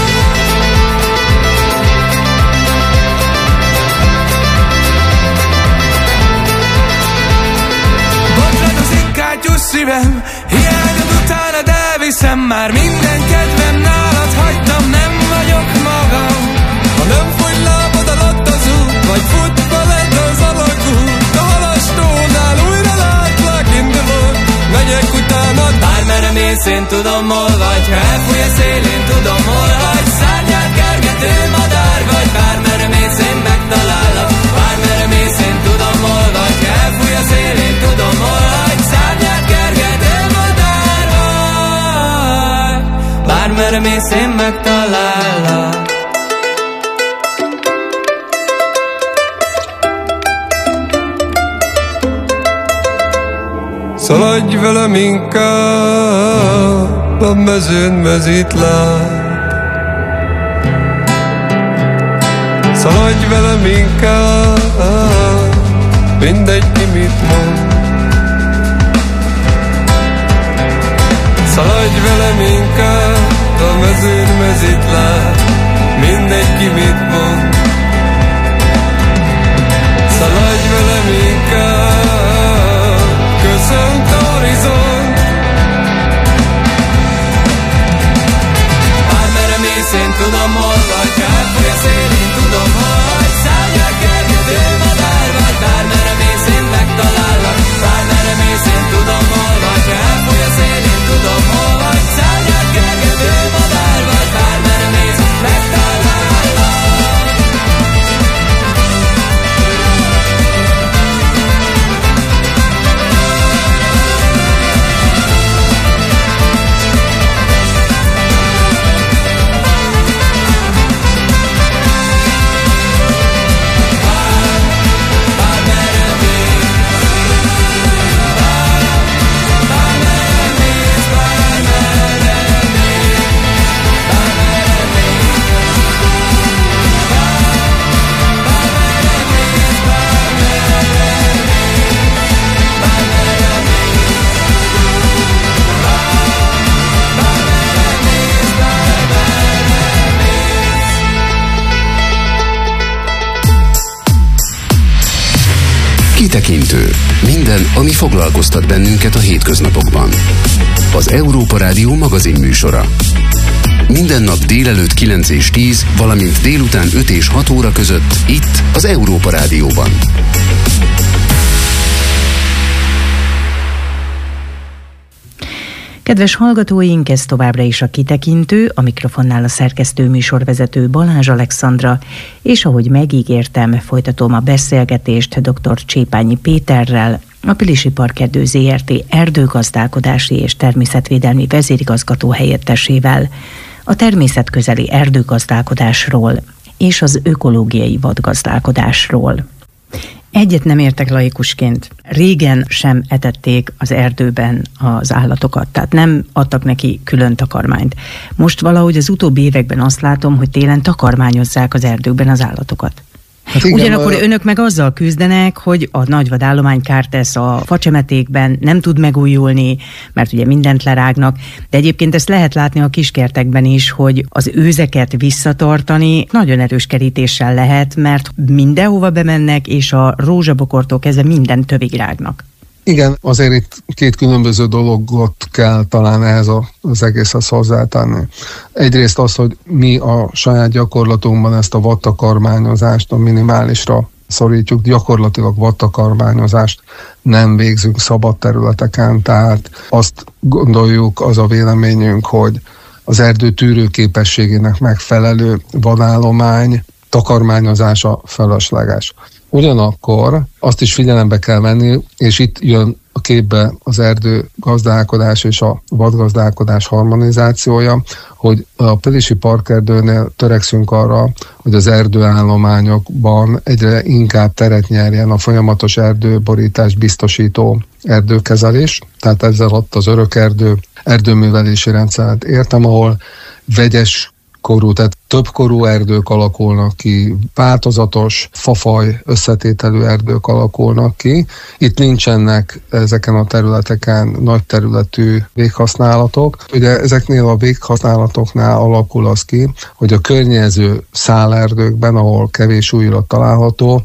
Botlad az inkátyus szívem, hiányod utánad elviszem, már minden kedvem nálad hagytam, nem vagyok magam. Ha nem fogy lábad alatt az út, vagy futva lett az alagút, a halastónál újra látlak, indulok, megyek utánad. Bármerre mész, én tudom, hol vagy, ha elfúj a szél, én tudom, hol vagy. Szárnyát kergető madár vagy, bármerre mész, én megtalállak. Bármerre mész, én tudom, hol vagy, ha elfúj a szél, én tudom, hol vagy. Szárnyát kergető madár vagy, bármerre mész, én megtalállak. Szaladj velem inkább a mezőn mezítláb. Szaladj velem inkább, mindegy ki mit mond. Szaladj velem inkább a mezőn mezítláb, mindegy ki mit mond. Szaladj velem inkább, köszönt a horizont. Bármerre mész, én tudom, hol vagy, ha elfúj a szél, én tudom, hol vagy. Szárnyát kergető madár vagy, bármerre mész, én megtalállak. Bármerre mész, én tudom, hol vagy, ha elfúj a szél, én tudom, hol vagy. Szárnyát kergető madár vagy, bármerre mész, megtalállak. Kitekintő. Minden, ami foglalkoztat bennünket a hétköznapokban. Az Európa Rádió magazin műsora. Minden nap délelőtt 9 és 10, valamint délután 5 és 6 óra között itt az Európa Rádióban. Kedves hallgatóink, ez továbbra is a Kitekintő, a mikrofonnál a szerkesztő műsorvezető Balázs Alexandra, és ahogy megígértem, folytatom a beszélgetést dr. Csépányi Péterrel, a Pilisi Parkerdő Zrt. Erdőgazdálkodási és természetvédelmi vezérigazgató helyettesével, a természetközeli erdőgazdálkodásról és az ökológiai vadgazdálkodásról. Egyet nem értek laikusként. Régen sem etették az erdőben az állatokat, tehát nem adtak neki külön takarmányt. Most valahogy az utóbbi években azt látom, hogy télen takarmányozzák az erdőkben az állatokat. Hát igen, ugyanakkor önök meg azzal küzdenek, hogy a nagyvadállomány kárt tesz a facsemetékben, nem tud megújulni, mert ugye mindent lerágnak, de egyébként ezt lehet látni a kiskertekben is, hogy az őzeket visszatartani nagyon erős kerítéssel lehet, mert mindenhova bemennek, és a rózsabokortól kezdve mindent tövig rágnak. Igen, azért itt két különböző dologot kell talán ehhez az egészhez hozzátenni. Egyrészt az, hogy mi a saját gyakorlatunkban ezt a vadtakarmányozást a minimálisra szorítjuk, gyakorlatilag vadtakarmányozást nem végzünk szabad területeken, tehát azt gondoljuk, az a véleményünk, hogy az erdő tűrőképességének megfelelő vadállomány takarmányozása felesleges. Ugyanakkor azt is figyelembe kell venni, és itt jön a képbe az erdőgazdálkodás és a vadgazdálkodás harmonizációja, hogy a Pilisi Parkerdőnél törekszünk arra, hogy az erdőállományokban egyre inkább teret nyerjen a folyamatos erdőborítást biztosító erdőkezelés, tehát ezzel ott az örökerdő erdőművelési rendszert értem, ahol vegyes korú, tehát több korú erdők alakulnak ki, változatos fafaj összetételű erdők alakulnak ki. Itt nincsenek ezeken a területeken nagy területű véghasználatok. Ugye ezeknél a véghasználatoknál alakul az ki, hogy a környező szálerdőkben, ahol kevés újulat található,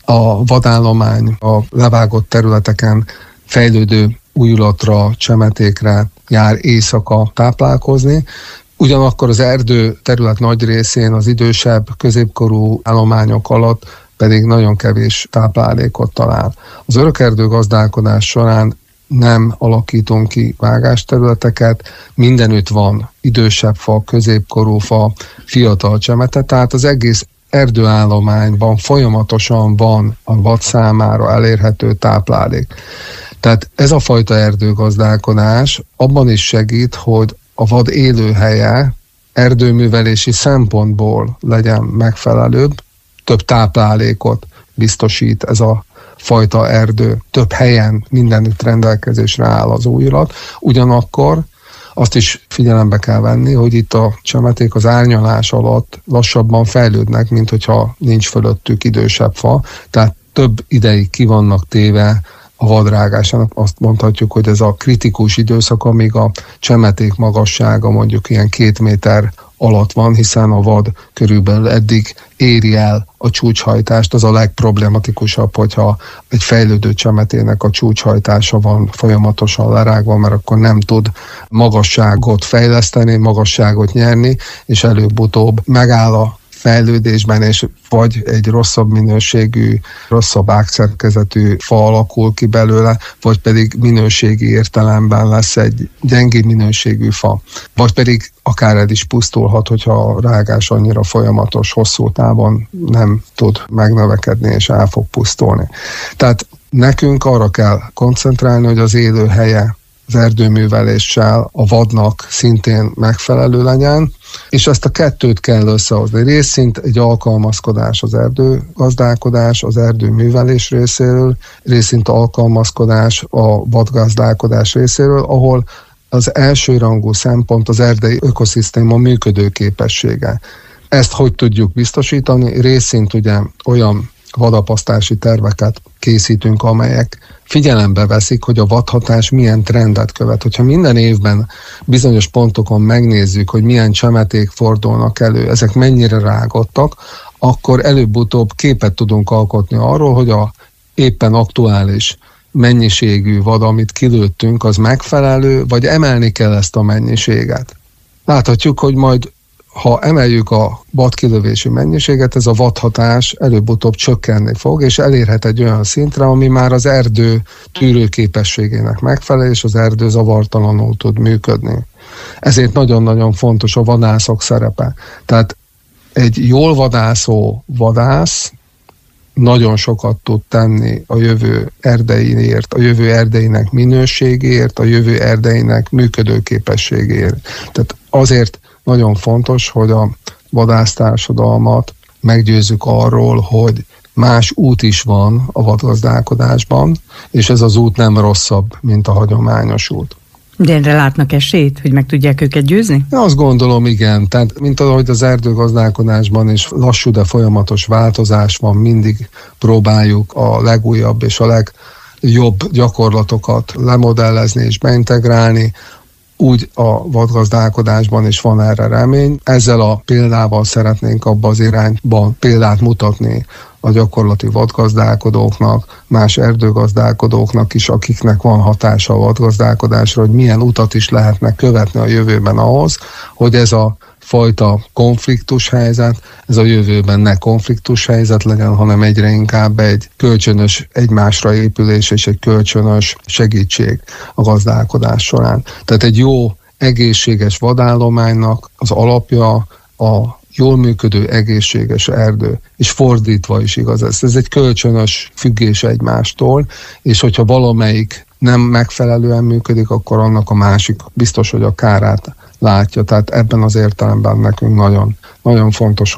a vadállomány a levágott területeken fejlődő újulatra, csemetékre jár éjszaka táplálkozni. Ugyanakkor az erdő terület nagy részén az idősebb, középkorú állományok alatt pedig nagyon kevés táplálékot talál. Az örökerdő gazdálkodás során nem alakítunk ki vágásterületeket, mindenütt van idősebb fa, középkorú fa, fiatal csemete, tehát az egész erdőállományban folyamatosan van a vad számára elérhető táplálék. Tehát ez a fajta erdőgazdálkodás abban is segít, hogy a vad élőhelye erdőművelési szempontból legyen megfelelőbb, több táplálékot biztosít ez a fajta erdő, több helyen mindenütt rendelkezésre áll az újulat. Ugyanakkor azt is figyelembe kell venni, hogy itt a csemeték az árnyalás alatt lassabban fejlődnek, mint hogyha nincs fölöttük idősebb fa, tehát több ideig ki vannak téve a vadrágásának. Azt mondhatjuk, hogy ez a kritikus időszak, amíg a csemeték magassága mondjuk ilyen 2 méter alatt van, hiszen a vad körülbelül eddig éri el a csúcshajtást. Az a legproblematikusabb, hogyha egy fejlődő csemetének a csúcshajtása van folyamatosan lerágva, mert akkor nem tud magasságot fejleszteni, magasságot nyerni, és előbb-utóbb megáll a fejlődésben, és vagy egy rosszabb minőségű, rosszabb ágszerkezetű fa alakul ki belőle, vagy pedig minőségi értelemben lesz egy gyengébb minőségű fa. Vagy pedig akár el is pusztulhat, hogyha a rágás annyira folyamatos, hosszú távon nem tud megnövekedni, és el fog pusztulni. Tehát nekünk arra kell koncentrálni, hogy az élőhelye az erdőműveléssel a vadnak szintén megfelelő legyen, és ezt a kettőt kell összehozni. Részint egy alkalmazkodás az erdőgazdálkodás, az erdőművelés részéről, részint alkalmazkodás a vadgazdálkodás részéről, ahol az elsőrangú szempont az erdei ökoszisztéma működőképessége. Ezt hogy tudjuk biztosítani? Részint ugye olyan vadapasztási terveket készítünk, amelyek figyelembe veszik, hogy a vadhatás milyen trendet követ. Hogyha minden évben bizonyos pontokon megnézzük, hogy milyen csemeték fordulnak elő, ezek mennyire rágottak, akkor előbb-utóbb képet tudunk alkotni arról, hogy a éppen aktuális mennyiségű vad, amit kilőttünk, az megfelelő, vagy emelni kell ezt a mennyiséget. Láthatjuk, hogy majd ha emeljük a vadkilövési mennyiséget, ez a vadhatás előbb-utóbb csökkenni fog, és elérhet egy olyan szintre, ami már az erdő tűrőképességének megfelel, és az erdő zavartalanul tud működni. Ezért nagyon-nagyon fontos a vadászok szerepe. Tehát egy jól vadászó vadász nagyon sokat tud tenni a jövő erdeiért, a jövő erdeinek minőségéért, a jövő erdeinek működőképességéért. Tehát azért nagyon fontos, hogy a vadásztársadalmat meggyőzzük arról, hogy más út is van a vadgazdálkodásban, és ez az út nem rosszabb, mint a hagyományos út. De erre látnak esélyt, hogy meg tudják őket győzni? Én azt gondolom, igen. Tehát, mint ahogy az erdőgazdálkodásban is lassú, de folyamatos változás van, mindig próbáljuk a legújabb és a legjobb gyakorlatokat lemodellezni és beintegrálni, úgy a vadgazdálkodásban is van erre remény. Ezzel a példával szeretnénk abba az irányban példát mutatni a gyakorlati vadgazdálkodóknak, más erdőgazdálkodóknak is, akiknek van hatása a vadgazdálkodásra, hogy milyen utat is lehetne követni a jövőben ahhoz, hogy ez a fajta konfliktus helyzet, ez a jövőben ne konfliktus helyzet legyen, hanem egyre inkább egy kölcsönös egymásra épülés és egy kölcsönös segítség a gazdálkodás során. Tehát egy jó, egészséges vadállománynak az alapja a jól működő, egészséges erdő, és fordítva is igaz ez. Ez egy kölcsönös függés egymástól, és hogyha valamelyik nem megfelelően működik, akkor annak a másik biztos, hogy a kárát látja. Tehát ebben az értelemben nekünk nagyon, nagyon fontos, hogy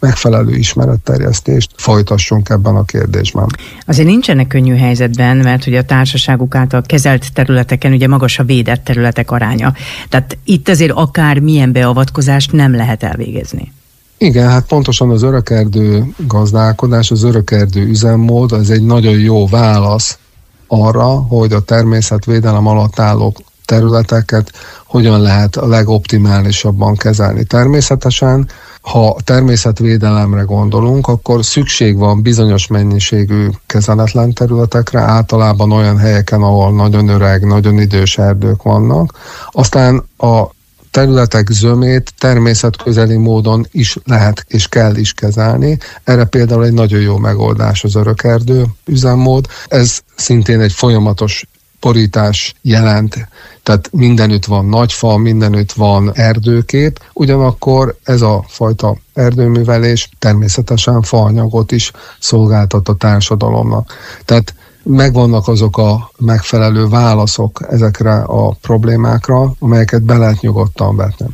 megfelelő ismeretterjesztést folytassunk ebben a kérdésben. Azért nincsenek könnyű helyzetben, mert ugye a társaságuk által kezelt területeken ugye magas a védett területek aránya. Tehát itt azért akár milyen beavatkozást nem lehet elvégezni. Igen, hát pontosan az örökerdő gazdálkodás, az örökerdő üzemmód, az egy nagyon jó válasz arra, hogy a természetvédelem alatt álló területeket hogyan lehet a legoptimálisabban kezelni. Természetesen, ha természetvédelemre gondolunk, akkor szükség van bizonyos mennyiségű kezeletlen területekre, általában olyan helyeken, ahol nagyon öreg, nagyon idős erdők vannak. Aztán a területek zömét természetközeli módon is lehet és kell is kezelni. Erre például egy nagyon jó megoldás az örökerdő üzemmód. Ez szintén egy folyamatos porítás jelent, tehát mindenütt van nagyfa, mindenütt van erdőkép, ugyanakkor ez a fajta erdőművelés természetesen faanyagot is szolgáltat a társadalomnak. Tehát megvannak azok a megfelelő válaszok ezekre a problémákra, amelyeket be lehet nyugodtan vetni.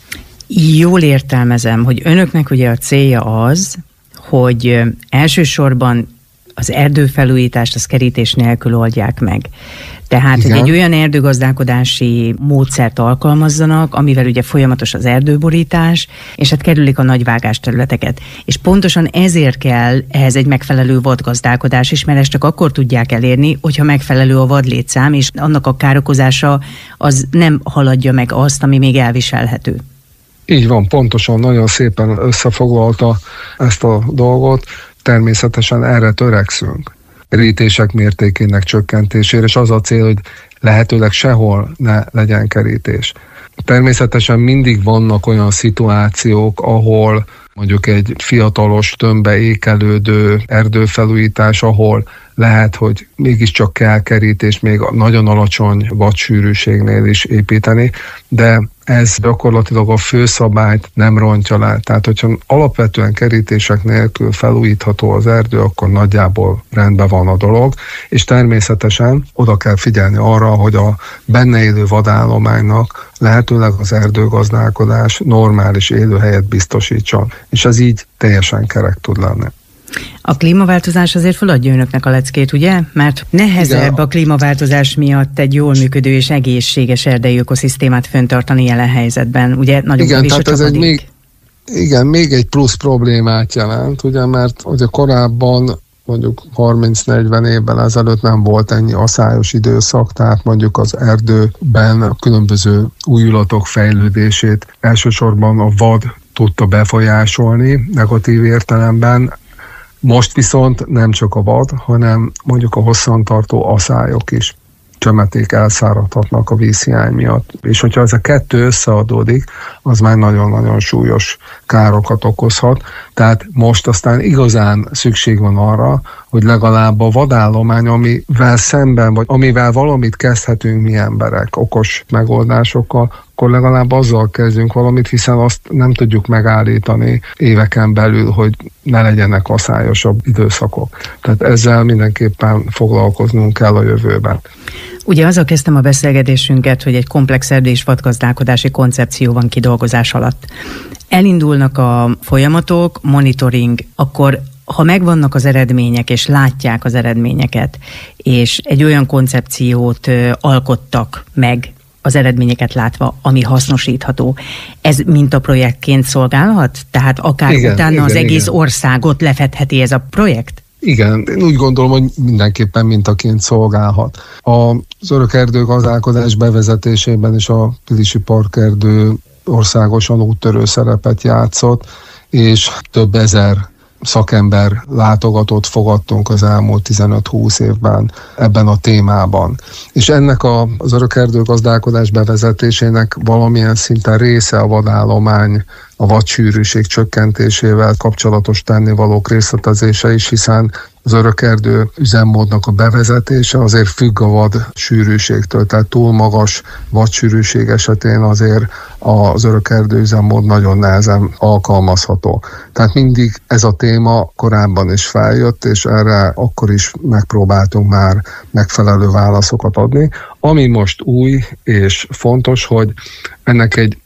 Jól értelmezem, hogy önöknek ugye a célja az, hogy elsősorban az erdőfelújítást az kerítés nélkül oldják meg. Tehát, hogy egy olyan erdőgazdálkodási módszert alkalmazzanak, amivel ugye folyamatos az erdőborítás, és hát kerülik a nagyvágás területeket. És pontosan ezért kell ehhez egy megfelelő vadgazdálkodás is, mert ezt csak akkor tudják elérni, hogyha megfelelő a vadlétszám, és annak a károkozása az nem haladja meg azt, ami még elviselhető. Így van, pontosan, nagyon szépen összefoglalta ezt a dolgot. Természetesen erre törekszünk. Kerítések mértékének csökkentésére, és az a cél, hogy lehetőleg sehol ne legyen kerítés. Természetesen mindig vannak olyan szituációk, ahol mondjuk egy fiatalos, tömbbe ékelődő erdőfelújítás, ahol lehet, hogy mégiscsak kell kerítés még nagyon alacsony vadsűrűségnél is építeni, de ez gyakorlatilag a főszabályt nem rontja le. Tehát, hogyha alapvetően kerítések nélkül felújítható az erdő, akkor nagyjából rendben van a dolog, és természetesen oda kell figyelni arra, hogy a benne élő vadállománynak lehetőleg az erdőgazdálkodás normális élőhelyet biztosítson, és ez így teljesen kerek tud lenni. A klímaváltozás azért feladja önöknek a leckét, ugye? Mert nehezebb a klímaváltozás miatt egy jól működő és egészséges erdei ökoszisztémát fenntartani jelen helyzetben. Ugye nagyobb is a csapadék. Még egy plusz problémát jelent, ugye, mert ugye korábban mondjuk 30-40 évvel ezelőtt nem volt ennyi aszályos időszak, tehát mondjuk az erdőben a különböző újulatok fejlődését elsősorban a vad tudta befolyásolni negatív értelemben. Most viszont nem csak a vad, hanem mondjuk a hosszantartó aszályok is, csemeték elszáradhatnak a vízhiány miatt. És hogyha ez a kettő összeadódik, az már nagyon-nagyon súlyos károkat okozhat. Tehát most aztán igazán szükség van arra, hogy legalább a vadállomány, amivel szemben, vagy amivel valamit kezdhetünk mi emberek okos megoldásokkal, akkor legalább azzal kezdjünk valamit, hiszen azt nem tudjuk megállítani éveken belül, hogy ne legyenek aszályosabb időszakok. Tehát ezzel mindenképpen foglalkoznunk kell a jövőben. Ugye azzal kezdtem a beszélgetésünket, hogy egy komplex erdő- és vadgazdálkodási koncepció van kidolgozás alatt. Elindulnak a folyamatok, monitoring, akkor ha megvannak az eredmények, és látják az eredményeket, és egy olyan koncepciót alkottak meg, az eredményeket látva, ami hasznosítható. Ez mintaprojektként szolgálhat? Tehát akár utána az egész országot lefedheti ez a projekt? Igen, én úgy gondolom, hogy mindenképpen mintaként szolgálhat. Az örökerdő gazdálkodás bevezetésében is a Pilisi Parkerdő országosan úttörő szerepet játszott, és több ezer szakember látogatót fogadtunk az elmúlt 15-20 évben ebben a témában. És ennek az örökerdő gazdálkodás bevezetésének valamilyen szinten része a vadállomány, a vadsűrűség csökkentésével kapcsolatos tennivalók részletezése is, hiszen az örökerdő üzemmódnak a bevezetése azért függ a vad sűrűségtől, tehát túl magas vadsűrűség esetén azért az örökerdő üzemmód nagyon nehezen alkalmazható. Tehát mindig ez a téma korábban is feljött, és erre akkor is megpróbáltunk már megfelelő válaszokat adni. Ami most új és fontos, hogy ennek egy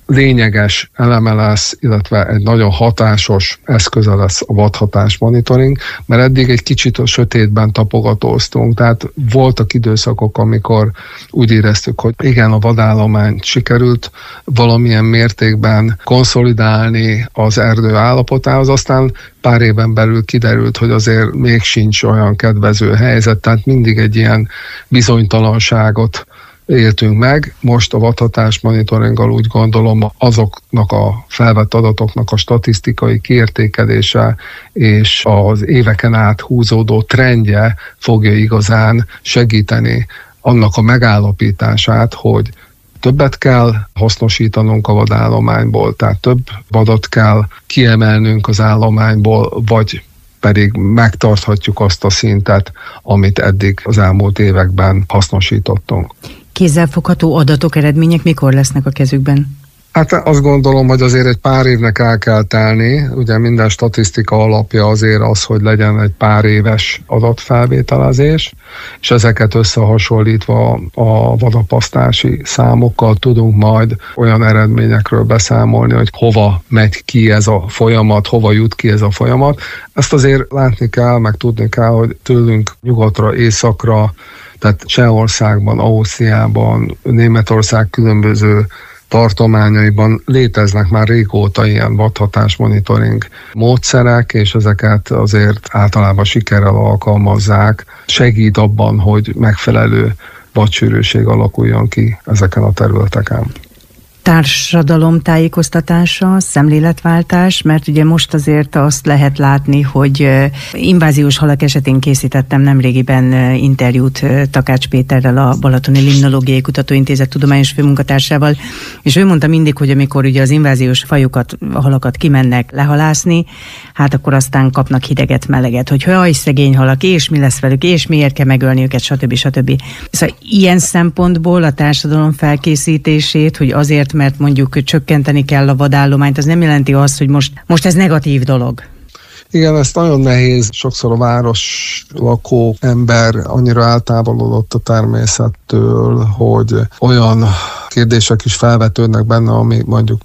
lényeges eleme lesz, illetve egy nagyon hatásos eszköze lesz a vadhatás monitoring, mert eddig egy kicsit a sötétben tapogatóztunk, tehát voltak időszakok, amikor úgy éreztük, hogy igen, a vadállományt sikerült valamilyen mértékben konszolidálni az erdő állapotához, aztán pár éven belül kiderült, hogy azért még sincs olyan kedvező helyzet, tehát mindig egy ilyen bizonytalanságot éltünk meg. Most a vadhatás monitoringgal úgy gondolom, azoknak a felvett adatoknak a statisztikai kiértékelése és az éveken át húzódó trendje fogja igazán segíteni annak a megállapítását, hogy többet kell hasznosítanunk a vadállományból, tehát több vadat kell kiemelnünk az állományból, vagy pedig megtarthatjuk azt a szintet, amit eddig az elmúlt években hasznosítottunk. Kézzelfogható adatok, eredmények mikor lesznek a kezükben? Hát azt gondolom, hogy azért egy pár évnek el kell telni. Ugye minden statisztika alapja azért az, hogy legyen egy pár éves adatfelvételezés, és ezeket összehasonlítva a vadapasztási számokkal tudunk majd olyan eredményekről beszámolni, hogy hova megy ki ez a folyamat, hova jut ki ez a folyamat. Ezt azért látni kell, meg tudni kell, hogy tőlünk nyugatra, északra, tehát Csehországban, Ausztriában, Németország különböző tartományaiban léteznek már régóta ilyen vadhatás monitoring módszerek, és ezeket azért általában sikerrel alkalmazzák. Segít abban, hogy megfelelő vadsűrűség alakuljon ki ezeken a területeken. Társadalomtájékoztatása, szemléletváltás, mert ugye most azért azt lehet látni, hogy inváziós halak esetén készítettem nemrégiben interjút Takács Péterrel, a Balatoni Limnológiai Kutatóintézet tudományos főmunkatársával, és ő mondta mindig, hogy amikor ugye az inváziós fajokat, halakat kimennek lehalászni, hát akkor aztán kapnak hideget, meleget, hogy jaj, szegény halak, és mi lesz velük, és miért kell megölni őket, stb. Szóval ilyen szempontból a társadalom felkészítését, hogy azért, mert mondjuk csökkenteni kell a vadállományt, az nem jelenti azt, hogy most ez negatív dolog. Igen, ez nagyon nehéz. Sokszor a város lakó ember annyira eltávolodott a természettől, hogy olyan kérdések is felvetődnek benne, ami mondjuk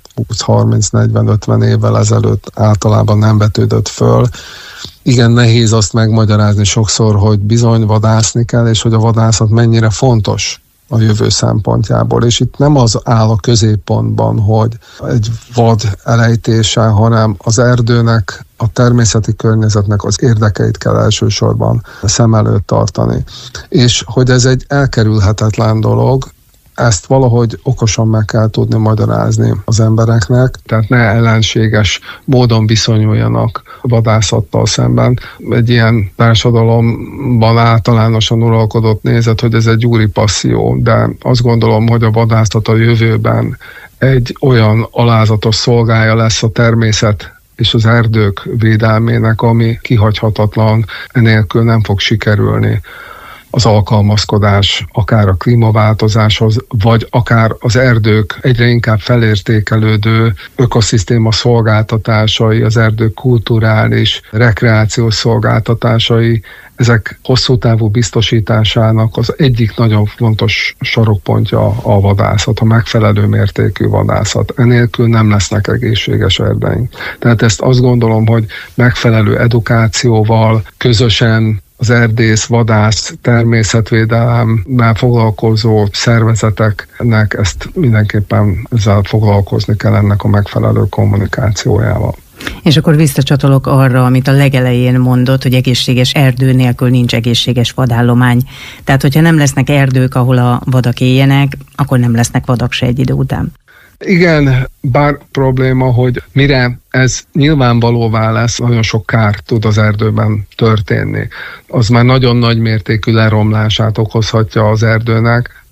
20-30-40-50 évvel ezelőtt általában nem vetődött föl. Igen, nehéz azt megmagyarázni sokszor, hogy bizony vadászni kell, és hogy a vadászat mennyire fontos a jövő szempontjából. És itt nem az áll a középpontban, hogy egy vad elejtése, hanem az erdőnek, a természeti környezetnek az érdekeit kell elsősorban szem előtt tartani. És hogy ez egy elkerülhetetlen dolog, ezt valahogy okosan meg kell tudni magyarázni az embereknek, tehát ne ellenséges módon viszonyuljanak a vadászattal szemben. Egy ilyen társadalomban általánosan uralkodott nézet, hogy ez egy úri passzió, de azt gondolom, hogy a vadászat a jövőben egy olyan alázatos szolgája lesz a természet és az erdők védelmének, ami kihagyhatatlan, enélkül nem fog sikerülni az alkalmazkodás akár a klímaváltozáshoz, vagy akár az erdők egyre inkább felértékelődő ökoszisztéma szolgáltatásai, az erdők kulturális, rekreációs szolgáltatásai, ezek hosszú távú biztosításának az egyik nagyon fontos sarokpontja a vadászat, a megfelelő mértékű vadászat. Enélkül nem lesznek egészséges erdeink. Tehát ezt azt gondolom, hogy megfelelő edukációval, közösen az erdész, vadász, természetvédelemmel foglalkozó szervezeteknek ezt mindenképpen ezzel foglalkozni kell, ennek a megfelelő kommunikációjával. És akkor visszacsatolok arra, amit a legelején mondott, hogy egészséges erdő nélkül nincs egészséges vadállomány. Tehát, hogyha nem lesznek erdők, ahol a vadak éljenek, akkor nem lesznek vadak se egy idő után. Igen, bár probléma, hogy mire ez nyilvánvalóvá lesz, nagyon sok kár tud az erdőben történni. Az már nagyon nagy mértékű leromlását okozhatja az erdőnek.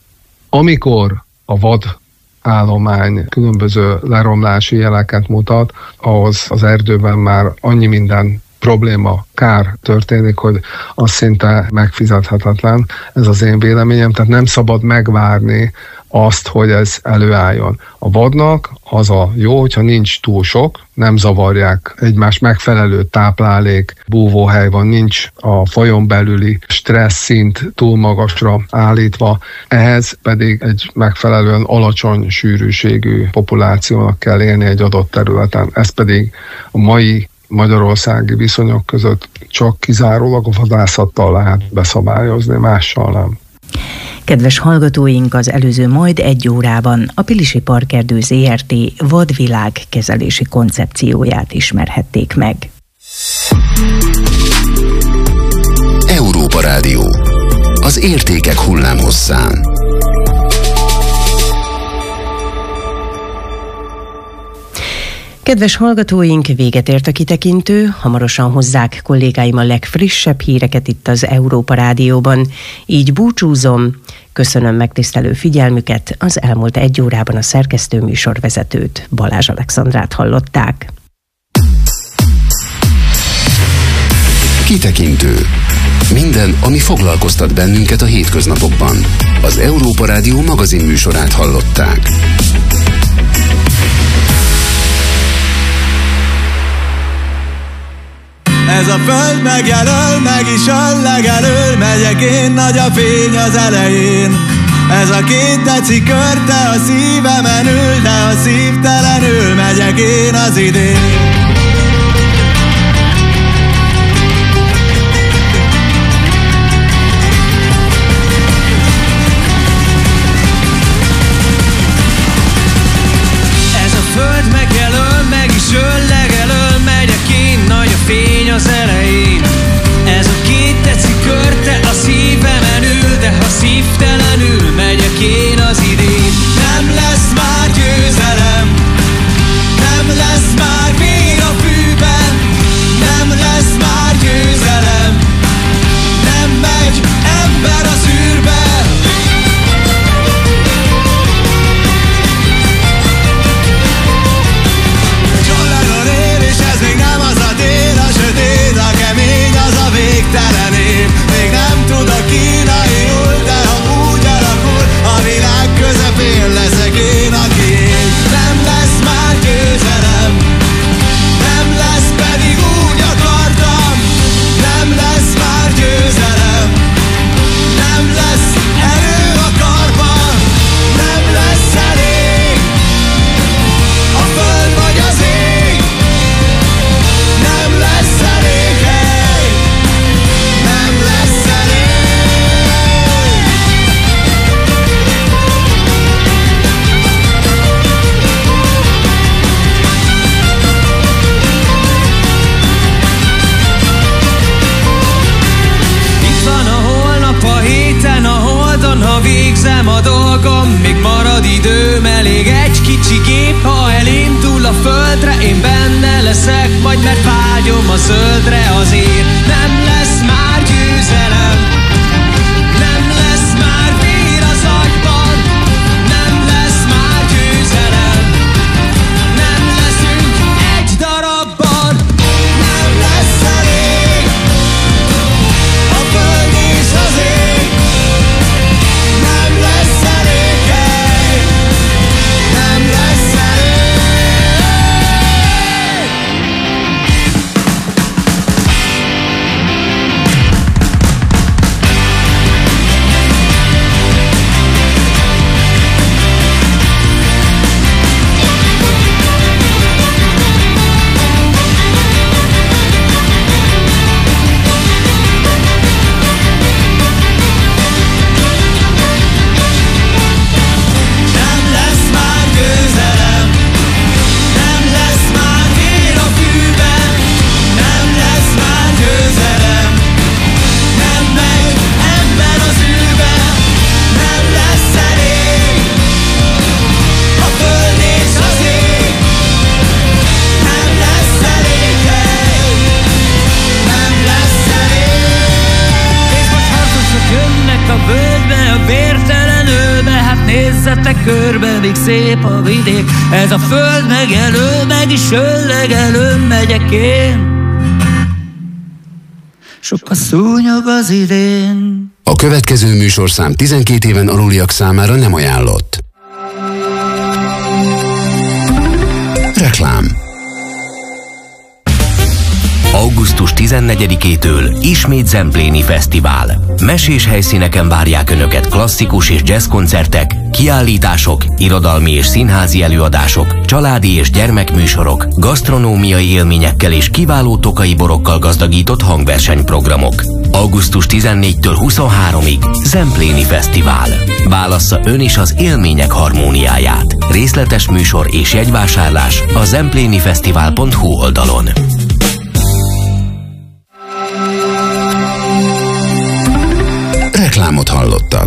Amikor a vadállomány különböző leromlási jeleket mutat, ahhoz az erdőben már annyi minden probléma, kár történik, hogy az szinte megfizethetetlen. Ez az én véleményem, tehát nem szabad megvárni azt, hogy ez előálljon. A vadnak az a jó, hogyha nincs túl sok, nem zavarják egymás, megfelelő táplálék, búvóhely van, nincs a fajon belüli stressz szint túl magasra állítva, ehhez pedig egy megfelelően alacsony sűrűségű populációnak kell élni egy adott területen. Ez pedig a mai magyarországi viszonyok között csak kizárólag a vadászattal lehet beszabályozni, mással nem. Kedves hallgatóink, az előző majd 1 órában a Pilisi Parkerdő Zrt. Vadvilág kezelési koncepcióját ismerhették meg. Európa Rádió. Az értékek hullámhosszán. Kedves hallgatóink, véget ért a kitekintő, hamarosan hozzák kollégáim a legfrissebb híreket itt az Európa Rádióban. Így búcsúzom, köszönöm megtisztelő figyelmüket, az elmúlt 1 órában a szerkesztő műsorvezetőt, Balázs Alexandrát hallották. Kitekintő. Minden, ami foglalkoztat bennünket a hétköznapokban. Az Európa Rádió magazin műsorát hallották. Ez a föld megjelöl, meg is öl, legelől megyek én, nagy a fény az elején. Ez a 2 deci körte a szívemen ül, de a szívtelenül megyek én az idén. Ez a föld megjelöl, meg is öl, legelől megyek én, nagy a fény az elején. Ez a 2 deci körte a szívemen ül, de ha szívtelenül megyek én az idén. Nem lesz már győzelem, nem lesz már vér a fűben, nem lesz már győzelem, nem megy ember az űrbe. Csallagon él, és ez még nem az a tél, a sötét, a kemény, az a végtelen év. Még nem tudok kínaiul, de ha úgy alakul, a világ közepén leszek én a kiény. Nem lesz már győzelem, nem lesz, pedig úgy akartam. Nem lesz már győzelem, nem lesz erő a karban, nem lesz elég a föld vagy az ég. Nem lesz elég hely, nem lesz elég. Itt van a holnap, a héten, a holdon, ha végzem a dolgom, még marad időm, elég egy kicsi gép, ha elindul a földre, én benne leszek, majd mert vágyom a zöldre azért. Nem lesz már győzelem, nem lesz már vér az agyban, nem lesz már győzelem, nem leszünk egy darabban. Nem lesz elég a föld és az ég, nem lesz elég hely, nem lesz elég. Nem lesz már győzelem, nem lesz már vér a fűben, nem lesz már győzelem, nem megy ember az űrbe. Nem lesz elég a föld és az ég, nem lesz elég hely, nem lesz elég. És most harcosok jönnek a völgybe, a vértelen ölbe, hát nézzetek körbe, még szép a vidék. Ez a föld megelő, meg is öl, legelő megyek én. sok a szúnyog az idén. A következő műsorszám 12 éven aluliak számára nem ajánlott. Reklám. Augusztus 14-től ismét Zempléni Fesztivál. Mesés helyszíneken várják Önöket klasszikus és jazz koncertek, kiállítások, irodalmi és színházi előadások, családi és gyermekműsorok, gasztronómiai élményekkel és kiváló tokai borokkal gazdagított hangversenyprogramok. Augusztus 14-től 23-ig Zempléni Fesztivál. Válassza ön is az élmények harmóniáját. Részletes műsor és jegyvásárlás a zemplénifesztivál.hu oldalon. Reklámot hallottak.